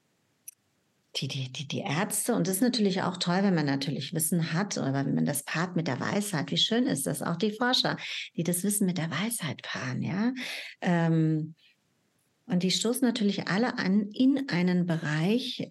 Ärzte und das ist natürlich auch toll, wenn man natürlich Wissen hat oder wenn man das paart mit der Weisheit. Wie schön ist das? Auch die Forscher, die das Wissen mit der Weisheit paaren, ja. Und die stoßen natürlich alle an in einen Bereich,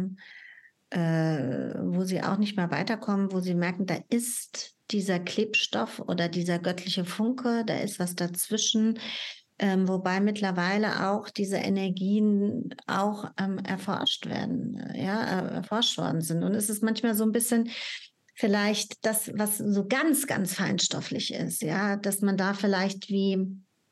wo sie auch nicht mehr weiterkommen, wo sie merken, da ist dieser Klebstoff oder dieser göttliche Funke, da ist was dazwischen, wobei mittlerweile auch diese Energien auch erforscht werden, erforscht worden sind. Und es ist manchmal so ein bisschen vielleicht das, was so ganz, ganz feinstofflich ist, ja, dass man da vielleicht wie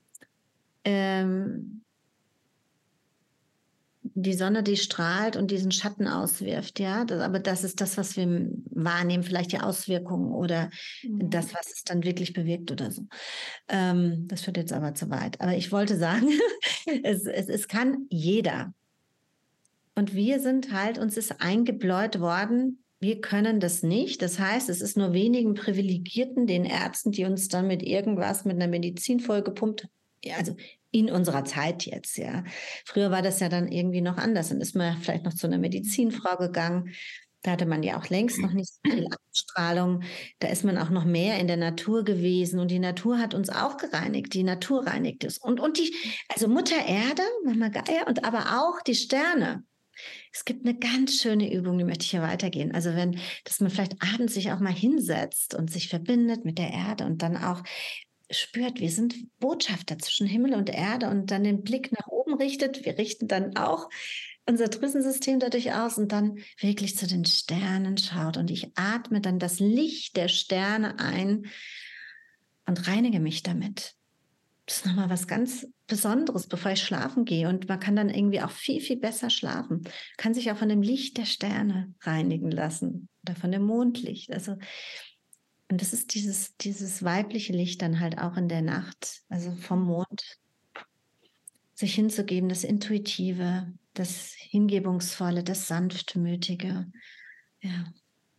die Sonne, die strahlt und diesen Schatten auswirft, ja. Aber das ist das, was wir wahrnehmen, vielleicht die Auswirkungen oder das, was es dann wirklich bewirkt oder so. Das führt jetzt aber zu weit. Aber ich wollte sagen, es kann jeder. Und wir sind halt, uns ist eingebläut worden, wir können das nicht. Das heißt, es ist nur wenigen Privilegierten, den Ärzten, die uns dann mit irgendwas, mit einer Medizin vollgepumpt, also in unserer Zeit jetzt, ja. Früher war das ja dann irgendwie noch anders. Dann ist man vielleicht noch zu einer Medizinfrau gegangen. Da hatte man ja auch längst noch nicht so viel Abstrahlung. Da ist man auch noch mehr in der Natur gewesen. Und die Natur hat uns auch gereinigt. Die Natur reinigt es. Und also Mutter Erde, Mama Gaia und aber auch die Sterne. Es gibt eine ganz schöne Übung, die möchte ich hier weitergehen. Also dass man vielleicht abends sich auch mal hinsetzt und sich verbindet mit der Erde und dann auch spürt, wir sind Botschafter zwischen Himmel und Erde und dann den Blick nach oben richtet. Wir richten dann auch unser Drüsensystem dadurch aus und dann wirklich zu den Sternen schaut. Und ich atme dann das Licht der Sterne ein und reinige mich damit. Das ist nochmal was ganz Besonderes, bevor ich schlafen gehe. Und man kann dann irgendwie auch viel, viel besser schlafen. Kann sich auch von dem Licht der Sterne reinigen lassen oder von dem Mondlicht. Also Und das ist dieses weibliche Licht dann halt auch in der Nacht, also vom Mond, sich hinzugeben, das Intuitive, das Hingebungsvolle, das Sanftmütige. Ja.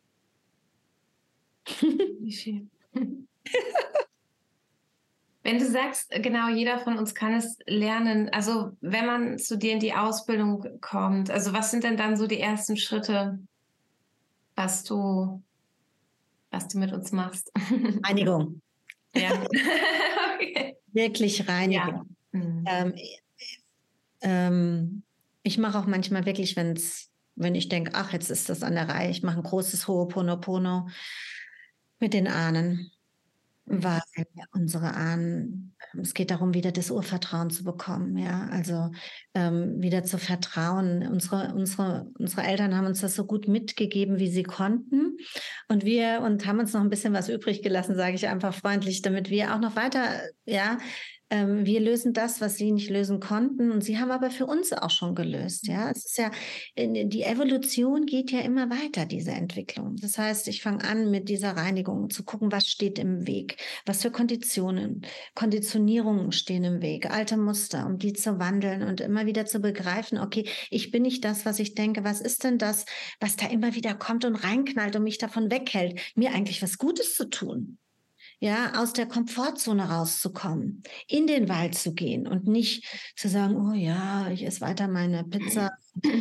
Wie schön. Wenn du sagst, genau, jeder von uns kann es lernen, also wenn man zu dir in die Ausbildung kommt, also was sind denn dann so die ersten Schritte, was du mit uns machst? Reinigung. Ja. Okay. Wirklich Reinigung. Ja. Mhm. Ich mache auch manchmal wirklich, wenn ich denke, ach, jetzt ist das an der Reihe, ich mache ein großes Ho'oponopono mit den Ahnen, weil unsere Ahnen, es geht darum, wieder das Urvertrauen zu bekommen, ja, also wieder zu vertrauen. Unsere Eltern haben uns das so gut mitgegeben, wie sie konnten, und haben uns noch ein bisschen was übrig gelassen, sage ich einfach freundlich, damit wir auch noch weiter, ja, wir lösen das, was sie nicht lösen konnten, und sie haben aber für uns auch schon gelöst. Ja, es ist ja, die Evolution geht ja immer weiter, diese Entwicklung. Das heißt, ich fange an mit dieser Reinigung, zu gucken, was steht im Weg, was für Konditionierungen stehen im Weg, alte Muster, um die zu wandeln und immer wieder zu begreifen, okay, ich bin nicht das, was ich denke. Was ist denn das, was da immer wieder kommt und reinknallt und mich davon weghält, mir eigentlich was Gutes zu tun? Ja, aus der Komfortzone rauszukommen, in den Wald zu gehen und nicht zu sagen, oh ja, ich esse weiter meine Pizza.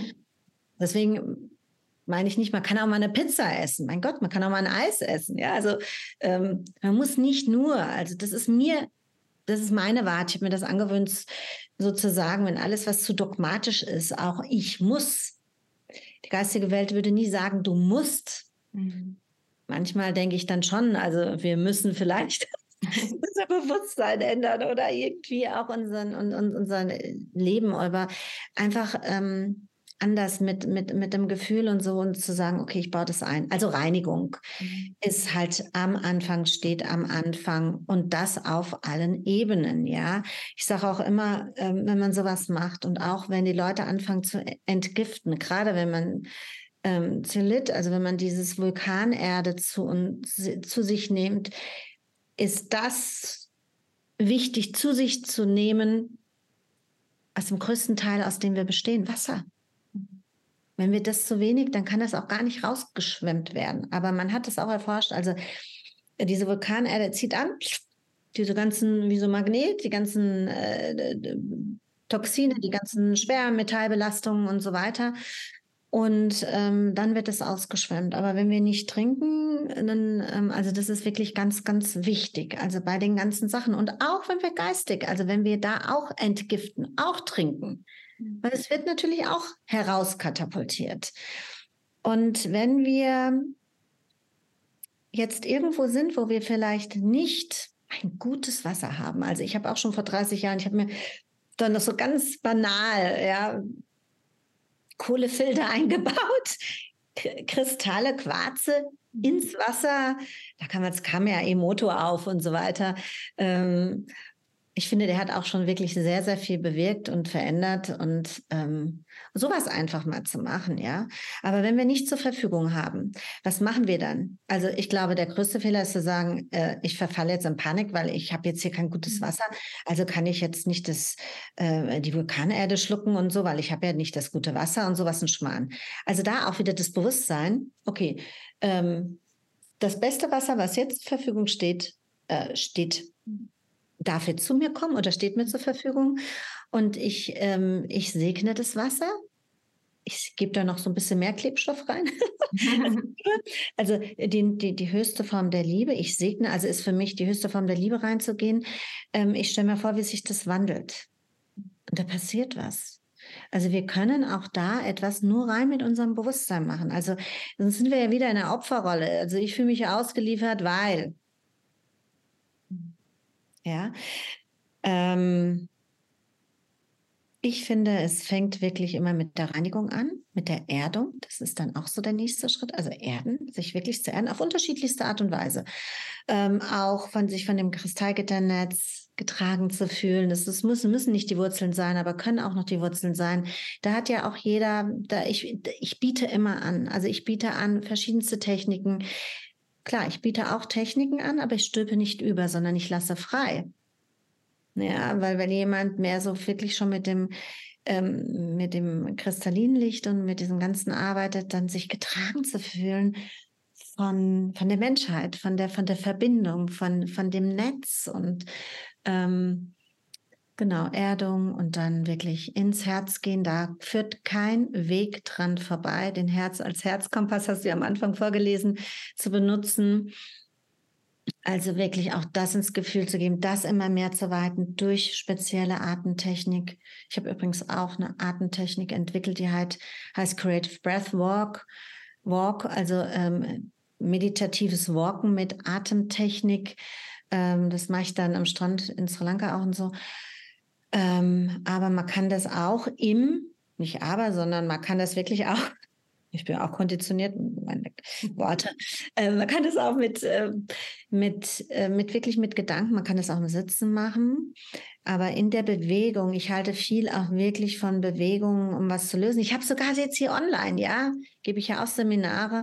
Deswegen meine ich nicht, man kann auch mal eine Pizza essen. Mein Gott, man kann auch mal ein Eis essen. Ja, also man muss nicht nur, also das ist meine Wahrheit. Ich habe mir das angewöhnt, sozusagen, wenn alles, was zu dogmatisch ist, auch ich muss. Die geistige Welt würde nie sagen, du musst. Mhm. Manchmal denke ich dann schon, also wir müssen vielleicht unser Bewusstsein ändern oder irgendwie auch unser Leben, aber einfach anders mit dem Gefühl und so, und zu sagen, okay, ich baue das ein. Also Reinigung ist halt steht am Anfang, und das auf allen Ebenen, ja. Ich sage auch immer, wenn man sowas macht und auch wenn die Leute anfangen zu entgiften, gerade wenn man Zylit, also wenn man dieses Vulkanerde zu sich nimmt, ist das wichtig, zu sich zu nehmen, aus dem größten Teil, aus dem wir bestehen, Wasser. Wenn wir das zu wenig, dann kann das auch gar nicht rausgeschwemmt werden. Aber man hat das auch erforscht, also diese Vulkanerde zieht an, diese ganzen, wie so Magnet, die ganzen Toxine, die ganzen Schwermetallbelastungen und so weiter. Und dann wird es ausgeschwemmt. Aber wenn wir nicht trinken, dann, also das ist wirklich ganz, ganz wichtig. Also bei den ganzen Sachen. Und auch wenn wir geistig, also wenn wir da auch entgiften, auch trinken. Weil es wird natürlich auch herauskatapultiert. Und wenn wir jetzt irgendwo sind, wo wir vielleicht nicht ein gutes Wasser haben. Also ich habe auch schon vor 30 Jahren, ich habe mir dann noch so ganz banal, ja, Kohlefilter eingebaut, Kristalle, Quarze ins Wasser. Kam ja Emoto auf und so weiter. Ich finde, der hat auch schon wirklich sehr, sehr viel bewirkt und verändert, und sowas einfach mal zu machen, ja. Aber wenn wir nicht zur Verfügung haben, was machen wir dann? Also ich glaube, der größte Fehler ist zu sagen, ich verfalle jetzt in Panik, weil ich habe jetzt hier kein gutes Wasser, also kann ich jetzt nicht die Vulkanerde schlucken und so, weil ich habe ja nicht das gute Wasser und sowas, ein Schmarrn. Also da auch wieder das Bewusstsein, okay, das beste Wasser, was jetzt zur Verfügung steht, darf jetzt zu mir kommen oder steht mir zur Verfügung, und ich segne das Wasser. Ich gebe da noch so ein bisschen mehr Klebstoff rein. Also die höchste Form der Liebe. Ich segne, also ist für mich die höchste Form der Liebe reinzugehen. Ich stelle mir vor, wie sich das wandelt. Und da passiert was. Also wir können auch da etwas nur rein mit unserem Bewusstsein machen. Also sonst sind wir ja wieder in einer Opferrolle. Also ich fühle mich ja ausgeliefert, weil... Ja, ich finde, es fängt wirklich immer mit der Reinigung an, mit der Erdung. Das ist dann auch so der nächste Schritt. Also erden, sich wirklich zu erden, auf unterschiedlichste Art und Weise. Auch sich von dem Kristallgitternetz getragen zu fühlen. Müssen nicht die Wurzeln sein, aber können auch noch die Wurzeln sein. Da hat ja auch jeder, ich biete immer an. Also ich biete an verschiedenste Techniken. klar, ich biete auch Techniken an, aber ich stülpe nicht über, sondern ich lasse frei. Ja, weil wenn jemand mehr so wirklich schon mit dem Kristallinlicht und mit diesem Ganzen arbeitet, dann sich getragen zu fühlen von der Menschheit, von der Verbindung, von dem Netz und genau, Erdung und dann wirklich ins Herz gehen. Da führt kein Weg dran vorbei. Den Herz als Herzkompass hast du ja am Anfang vorgelesen, zu benutzen. Also wirklich auch das ins Gefühl zu geben, das immer mehr zu weiten durch spezielle Atemtechnik. Ich habe übrigens auch eine Atemtechnik entwickelt, die heißt Creative Breath Walk, also meditatives Walken mit Atemtechnik. Das mache ich dann am Strand in Sri Lanka auch und so. Aber man kann das auch nicht aber, sondern man kann das wirklich auch, ich bin auch konditioniert, meine Worte, man kann das auch wirklich mit Gedanken, man kann das auch im Sitzen machen, aber in der Bewegung, ich halte viel auch wirklich von Bewegungen, um was zu lösen. Ich habe sogar jetzt hier online, ja, gebe ich ja auch Seminare,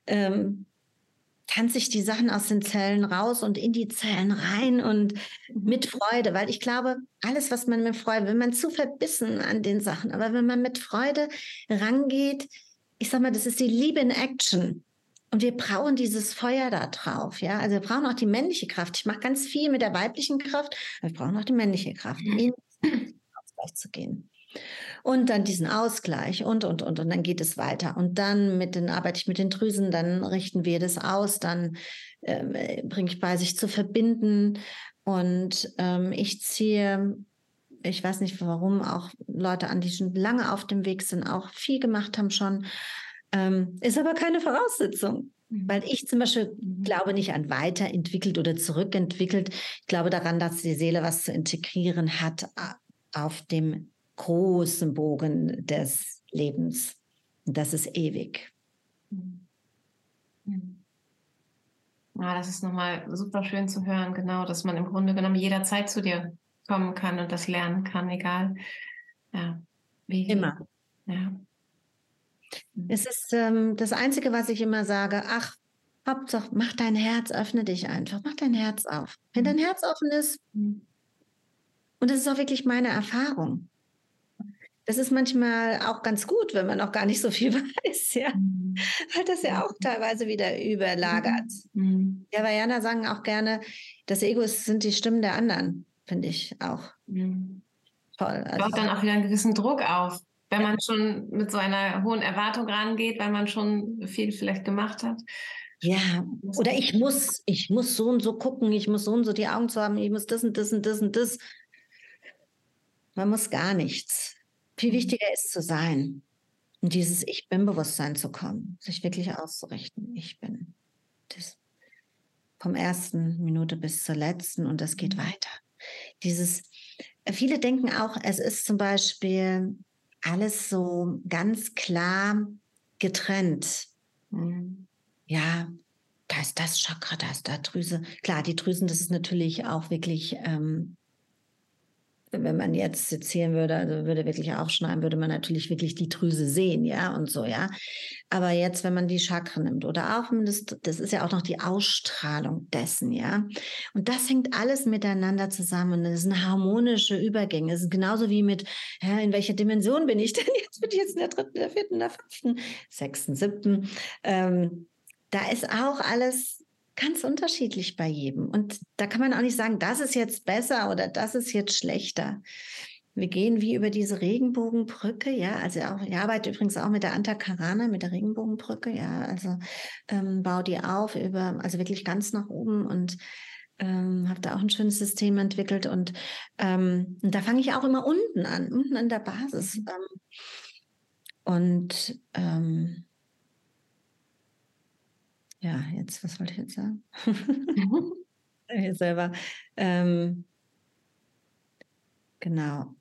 tanze ich die Sachen aus den Zellen raus und in die Zellen rein und mit Freude, weil ich glaube, alles, was man mit Freude, wenn man zu verbissen an den Sachen, aber wenn man mit Freude rangeht, ich sag mal, das ist die Liebe in Action. Und wir brauchen dieses Feuer da drauf, ja. Also wir brauchen auch die männliche Kraft. Ich mache ganz viel mit der weiblichen Kraft, aber wir brauchen auch die männliche Kraft, in den Ausgleich zu gehen. Und dann diesen Ausgleich und dann geht es weiter. Und dann arbeite ich mit den Drüsen, dann richten wir das aus, dann bringe ich bei, sich zu verbinden. Und ich ziehe, ich weiß nicht warum, auch Leute an, die schon lange auf dem Weg sind, auch viel gemacht haben schon. Ist aber keine Voraussetzung. Weil ich zum Beispiel glaube nicht an weiterentwickelt oder zurückentwickelt. Ich glaube daran, dass die Seele was zu integrieren hat auf dem großen Bogen des Lebens. Und das ist ewig. Ja, das ist nochmal super schön zu hören, genau, dass man im Grunde genommen jederzeit zu dir kommen kann und das lernen kann, egal wie. Immer. Ja. Es ist das Einzige, was ich immer sage, ach, Hauptsache, mach dein Herz, öffne dich einfach, mach dein Herz auf. Wenn dein Herz offen ist, und das ist auch wirklich meine Erfahrung, das ist manchmal auch ganz gut, wenn man noch gar nicht so viel weiß, ja. Weil das ja auch teilweise wieder überlagert. Ja, weil Jana sagen auch gerne, das Ego sind die Stimmen der anderen, finde ich auch. Toll. Also baut dann auch wieder einen gewissen Druck auf, wenn man schon mit so einer hohen Erwartung rangeht, weil man schon viel vielleicht gemacht hat. Ja, oder ich muss so und so gucken, ich muss so und so die Augen zu haben, ich muss das und das und das und das. Man muss gar nichts. Viel wichtiger ist zu sein. Und dieses Ich Bin-Bewusstsein zu kommen, sich wirklich auszurichten. Ich bin. Das vom ersten Minute bis zur letzten und das geht weiter. Viele denken auch, es ist zum Beispiel alles so ganz klar getrennt. Ja, da ist das Chakra, da ist da Drüse. Klar, die Drüsen, das ist natürlich auch wirklich, wenn man jetzt sezieren würde, also würde wirklich aufschneiden, würde man natürlich wirklich die Drüse sehen, ja, und so, ja. Aber jetzt, wenn man die Chakren nimmt oder auch, das ist ja auch noch die Ausstrahlung dessen, ja. Und das hängt alles miteinander zusammen. Das sind harmonische Übergänge. Es ist genauso wie mit, in welcher Dimension bin ich denn jetzt? Bin ich jetzt in der 3., der 4., der 5., 6., 7.? Da ist auch alles ganz unterschiedlich bei jedem. Und da kann man auch nicht sagen, das ist jetzt besser oder das ist jetzt schlechter. Wir gehen wie über diese Regenbogenbrücke, ja, also auch, ich arbeite übrigens auch mit der Antakarana, mit der Regenbogenbrücke, ja, also baue die auf also wirklich ganz nach oben und habe da auch ein schönes System entwickelt und da fange ich auch immer unten an der Basis. Ja, jetzt, was wollte ich jetzt sagen? Hier selber. Genau.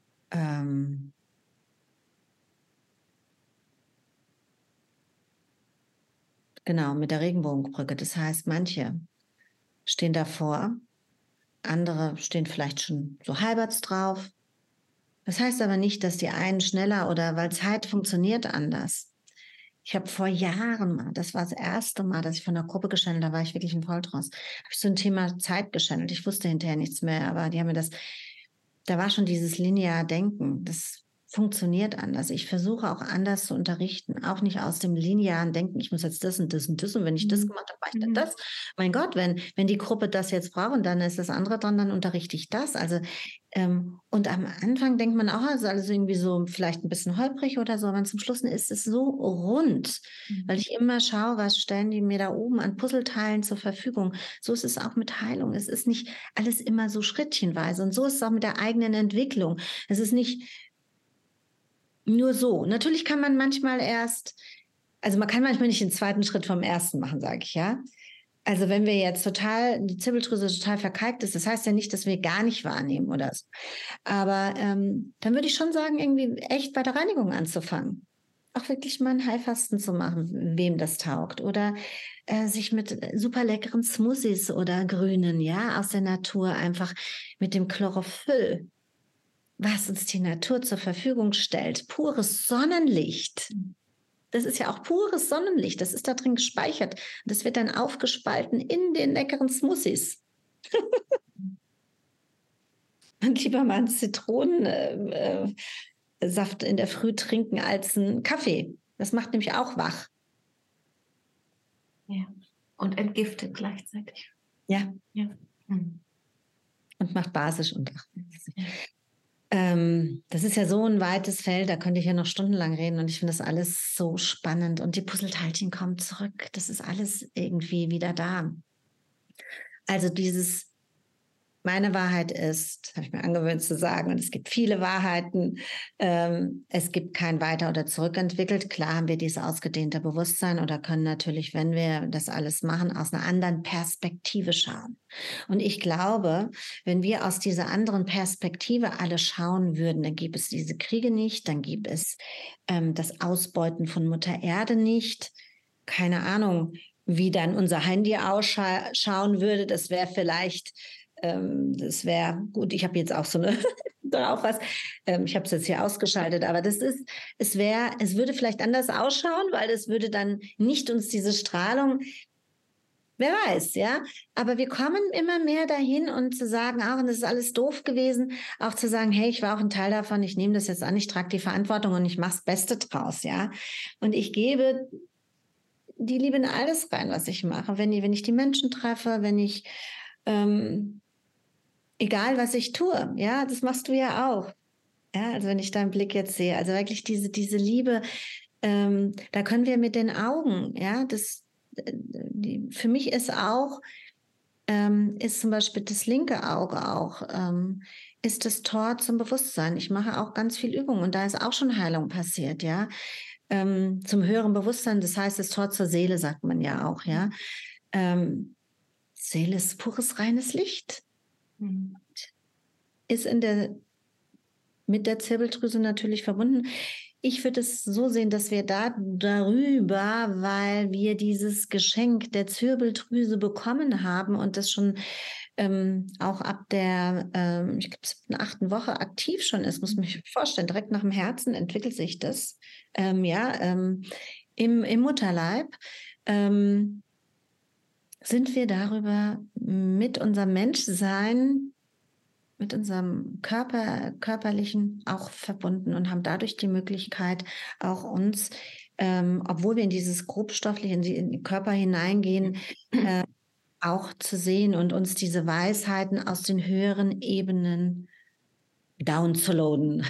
Genau, mit der Regenbogenbrücke. Das heißt, manche stehen davor, andere stehen vielleicht schon so halbwegs drauf. Das heißt aber nicht, dass die einen schneller oder weil Zeit funktioniert anders. Ich habe vor Jahren mal, das war das erste Mal, dass ich von der Gruppe geschannelt, da war ich wirklich ein Volltrance, habe ich so ein Thema Zeit geschannelt. Ich wusste hinterher nichts mehr, aber die haben mir das, da war schon dieses linear Denken, das funktioniert anders. Ich versuche auch anders zu unterrichten, auch nicht aus dem linearen Denken, ich muss jetzt das und das und das und wenn ich das gemacht habe, mache ich dann das. Mein Gott, wenn die Gruppe das jetzt braucht und dann ist das andere dran, dann unterrichte ich das. Also und am Anfang denkt man auch, es ist alles irgendwie so vielleicht ein bisschen holprig oder so, aber zum Schluss ist es so rund, weil ich immer schaue, was stellen die mir da oben an Puzzleteilen zur Verfügung. So ist es auch mit Heilung. Es ist nicht alles immer so schrittchenweise und so ist es auch mit der eigenen Entwicklung. Es ist nicht nur so. Natürlich kann man manchmal also man kann manchmal nicht den zweiten Schritt vom ersten machen, sage ich, ja. Also wenn wir jetzt die Zirbeldrüse total verkalkt ist, das heißt ja nicht, dass wir gar nicht wahrnehmen oder so. Aber dann würde ich schon sagen, irgendwie echt bei der Reinigung anzufangen. Auch wirklich mal einen Heilfasten zu machen, wem das taugt. Oder sich mit super leckeren Smoothies oder Grünen, ja, aus der Natur einfach mit dem Chlorophyll, was uns die Natur zur Verfügung stellt, pures Sonnenlicht. Das ist ja auch pures Sonnenlicht. Das ist da drin gespeichert. Das wird dann aufgespalten in den leckeren Smoothies. Und lieber mal einen Zitronensaft in der Früh trinken als einen Kaffee. Das macht nämlich auch wach. Ja. Und entgiftet gleichzeitig. Ja. Und macht basisch und das ist ja so ein weites Feld, da könnte ich ja noch stundenlang reden und ich finde das alles so spannend und die Puzzleteilchen kommen zurück. Das ist alles irgendwie wieder da. Also meine Wahrheit ist, habe ich mir angewöhnt zu sagen, und es gibt viele Wahrheiten, es gibt kein Weiter- oder Zurückentwickelt. Klar haben wir dieses ausgedehnte Bewusstsein oder können natürlich, wenn wir das alles machen, aus einer anderen Perspektive schauen. Und ich glaube, wenn wir aus dieser anderen Perspektive alle schauen würden, dann gäbe es diese Kriege nicht, dann gäbe es das Ausbeuten von Mutter Erde nicht. Keine Ahnung, wie dann unser Handy ausschauen würde. Das wäre vielleicht das wäre gut, ich habe jetzt auch so eine drauf was. Ich habe es jetzt hier ausgeschaltet, aber es würde vielleicht anders ausschauen, weil es würde dann nicht uns diese Strahlung, wer weiß, ja. Aber wir kommen immer mehr dahin und zu sagen, auch, und das ist alles doof gewesen, auch zu sagen, hey, ich war auch ein Teil davon, ich nehme das jetzt an, ich trage die Verantwortung und ich mache das Beste draus, ja. Und ich gebe die Liebe in alles rein, was ich mache. Wenn ich die Menschen treffe, wenn ich egal, was ich tue, ja, das machst du ja auch. Ja, also wenn ich deinen Blick jetzt sehe, also wirklich diese Liebe, da können wir mit den Augen, ja, für mich ist auch, ist zum Beispiel das linke Auge auch, ist das Tor zum Bewusstsein. Ich mache auch ganz viel Übung und da ist auch schon Heilung passiert, ja. Zum höheren Bewusstsein, das heißt das Tor zur Seele, sagt man ja auch, ja. Seele ist pures, reines Licht. Ist mit der Zirbeldrüse natürlich verbunden. Ich würde es so sehen, dass wir darüber, weil wir dieses Geschenk der Zirbeldrüse bekommen haben und das schon auch ab der, ich glaube, 7., 8. Woche aktiv schon ist, muss man sich vorstellen. Direkt nach dem Herzen entwickelt sich das, im Mutterleib. Sind wir darüber mit unserem Menschsein, mit unserem körperlichen auch verbunden und haben dadurch die Möglichkeit, auch uns, obwohl wir in dieses grobstoffliche, in den Körper hineingehen, auch zu sehen und uns diese Weisheiten aus den höheren Ebenen downzuladen.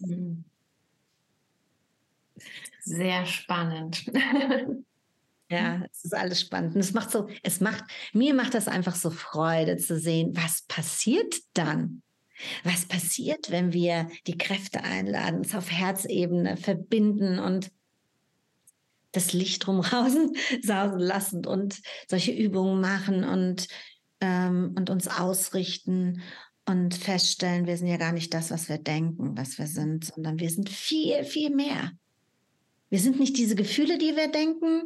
Sehr spannend. Ja, es ist alles spannend. Und mir macht das einfach so Freude zu sehen, was passiert dann? Was passiert, wenn wir die Kräfte einladen, uns auf Herzebene verbinden und das Licht rumrausen, sausen lassen und solche Übungen machen und uns ausrichten und feststellen, wir sind ja gar nicht das, was wir denken, was wir sind, sondern wir sind viel, viel mehr. Wir sind nicht diese Gefühle, die wir denken,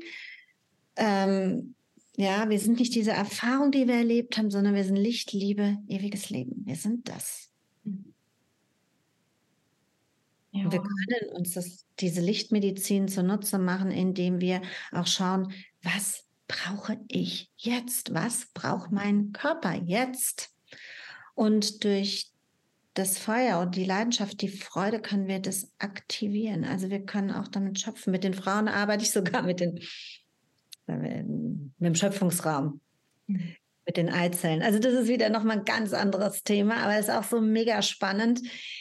wir sind nicht diese Erfahrung, die wir erlebt haben, sondern wir sind Licht, Liebe, ewiges Leben. Wir sind das. Ja. Und wir können uns diese Lichtmedizin zunutze machen, indem wir auch schauen, was brauche ich jetzt? Was braucht mein Körper jetzt? Und durch das Feuer und die Leidenschaft, die Freude können wir das aktivieren. Also wir können auch damit schöpfen. Mit den Frauen arbeite ich sogar mit dem Schöpfungsraum, mit den Eizellen. Also das ist wieder nochmal ein ganz anderes Thema, aber es ist auch so mega spannend.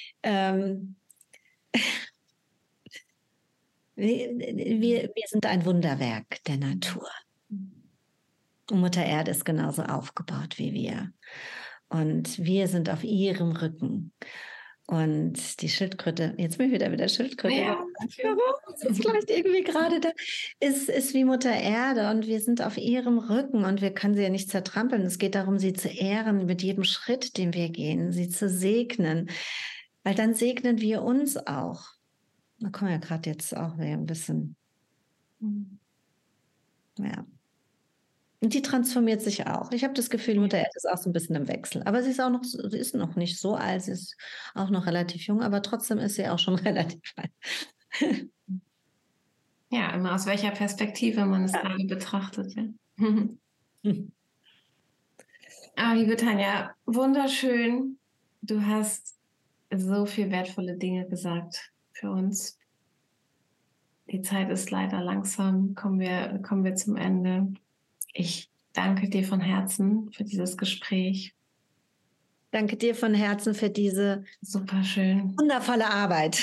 Wir sind ein Wunderwerk der Natur. Und Mutter Erde ist genauso aufgebaut wie wir. Und wir sind auf ihrem Rücken. Und die Schildkröte, jetzt bin ich wieder mit der Schildkröte. Ja, das ist vielleicht irgendwie gerade da, ist wie Mutter Erde und wir sind auf ihrem Rücken und wir können sie ja nicht zertrampeln. Es geht darum, sie zu ehren mit jedem Schritt, den wir gehen, sie zu segnen, weil dann segnen wir uns auch. Da kommen wir ja gerade jetzt auch wieder ein bisschen, ja. Und die transformiert sich auch. Ich habe das Gefühl, Mutter Erde ist auch so ein bisschen im Wechsel. Aber sie ist noch nicht so alt, sie ist auch noch relativ jung, aber trotzdem ist sie auch schon relativ alt. Ja, immer aus welcher Perspektive man es gerade betrachtet. Ja. Aber liebe Tanja, wunderschön. Du hast so viel wertvolle Dinge gesagt für uns. Die Zeit ist leider langsam. Kommen wir zum Ende. Ich danke dir von Herzen für dieses Gespräch. Danke dir von Herzen für diese Superschön. wundervolle Arbeit.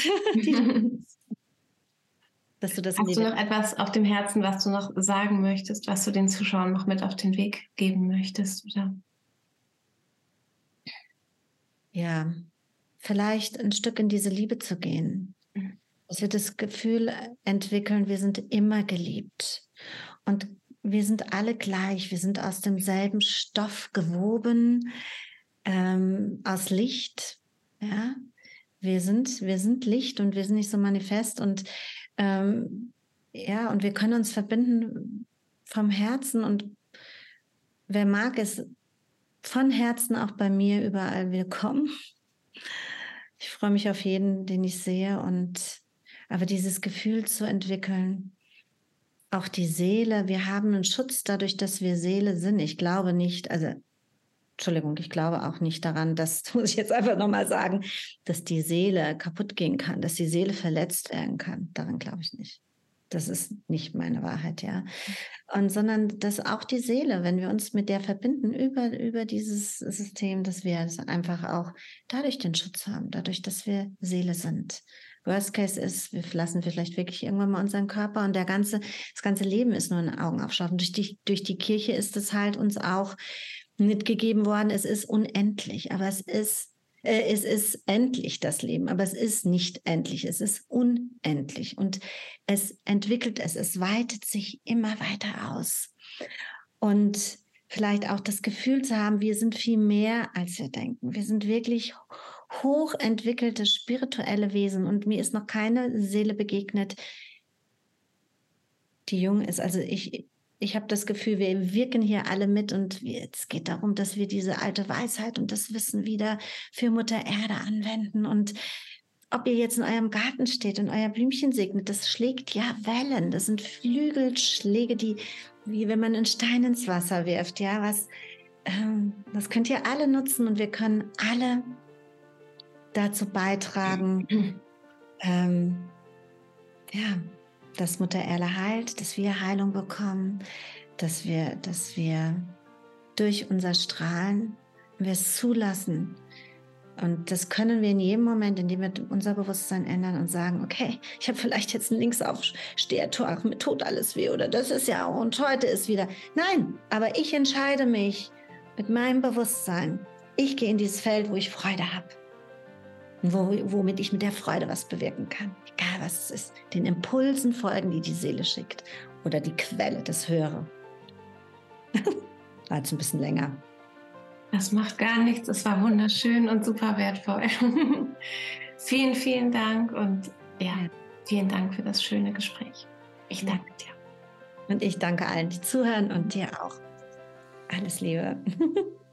Dass du das Hast du noch etwas auf dem Herzen, was du noch sagen möchtest, was du den Zuschauern noch mit auf den Weg geben möchtest? Oder? Ja, vielleicht ein Stück in diese Liebe zu gehen. Dass wir das Gefühl entwickeln, wir sind immer geliebt. Und wir sind alle gleich. Wir sind aus demselben Stoff gewoben, aus Licht. Ja, wir sind Licht und wir sind nicht so manifest. Und ja, und wir können uns verbinden vom Herzen. Und wer mag, ist von Herzen auch bei mir überall willkommen. Ich freue mich auf jeden, den ich sehe. Aber dieses Gefühl zu entwickeln, auch die Seele, wir haben einen Schutz dadurch, dass wir Seele sind. Ich glaube nicht, ich glaube auch nicht daran, das muss ich jetzt einfach nochmal sagen, dass die Seele kaputt gehen kann, dass die Seele verletzt werden kann. Daran glaube ich nicht. Das ist nicht meine Wahrheit, ja. Sondern dass auch die Seele, wenn wir uns mit der verbinden über dieses System, dass wir es einfach auch dadurch den Schutz haben, dadurch, dass wir Seele sind. Worst Case ist, wir verlassen vielleicht wirklich irgendwann mal unseren Körper und das ganze Leben ist nur ein Augenaufschlag. Und durch die Kirche ist es halt uns auch mitgegeben worden, es ist unendlich, aber es ist endlich, das Leben, aber es ist nicht endlich, es ist unendlich und es weitet sich immer weiter aus. Und vielleicht auch das Gefühl zu haben, wir sind viel mehr, als wir denken. Wir sind wirklich hochentwickelte spirituelle Wesen und mir ist noch keine Seele begegnet, die jung ist. Also ich habe das Gefühl, wir wirken hier alle mit und es geht darum, dass wir diese alte Weisheit und das Wissen wieder für Mutter Erde anwenden. Und ob ihr jetzt in eurem Garten steht und euer Blümchen segnet, das schlägt ja Wellen. Das sind Flügelschläge, wie wenn man einen Stein ins Wasser wirft. Ja, das könnt ihr alle nutzen und wir können alle dazu beitragen, dass Mutter Erde heilt, dass wir Heilung bekommen, dass wir durch unser Strahlen, wir es zulassen. Und das können wir in jedem Moment, indem wir unser Bewusstsein ändern und sagen, okay, ich habe vielleicht jetzt einen Linksaufsteher, mir tut alles weh oder das ist ja auch und heute ist wieder. Nein, aber ich entscheide mich mit meinem Bewusstsein. Ich gehe in dieses Feld, wo ich Freude habe. Womit ich mit der Freude was bewirken kann. Egal was es ist. Den Impulsen folgen, die die Seele schickt. Oder die Quelle, das Höhere. War jetzt ein bisschen länger. Das macht gar nichts. Es war wunderschön und super wertvoll. Vielen, vielen Dank und ja, vielen Dank für das schöne Gespräch. Ich danke dir. Und ich danke allen, die zuhören und dir auch. Alles Liebe.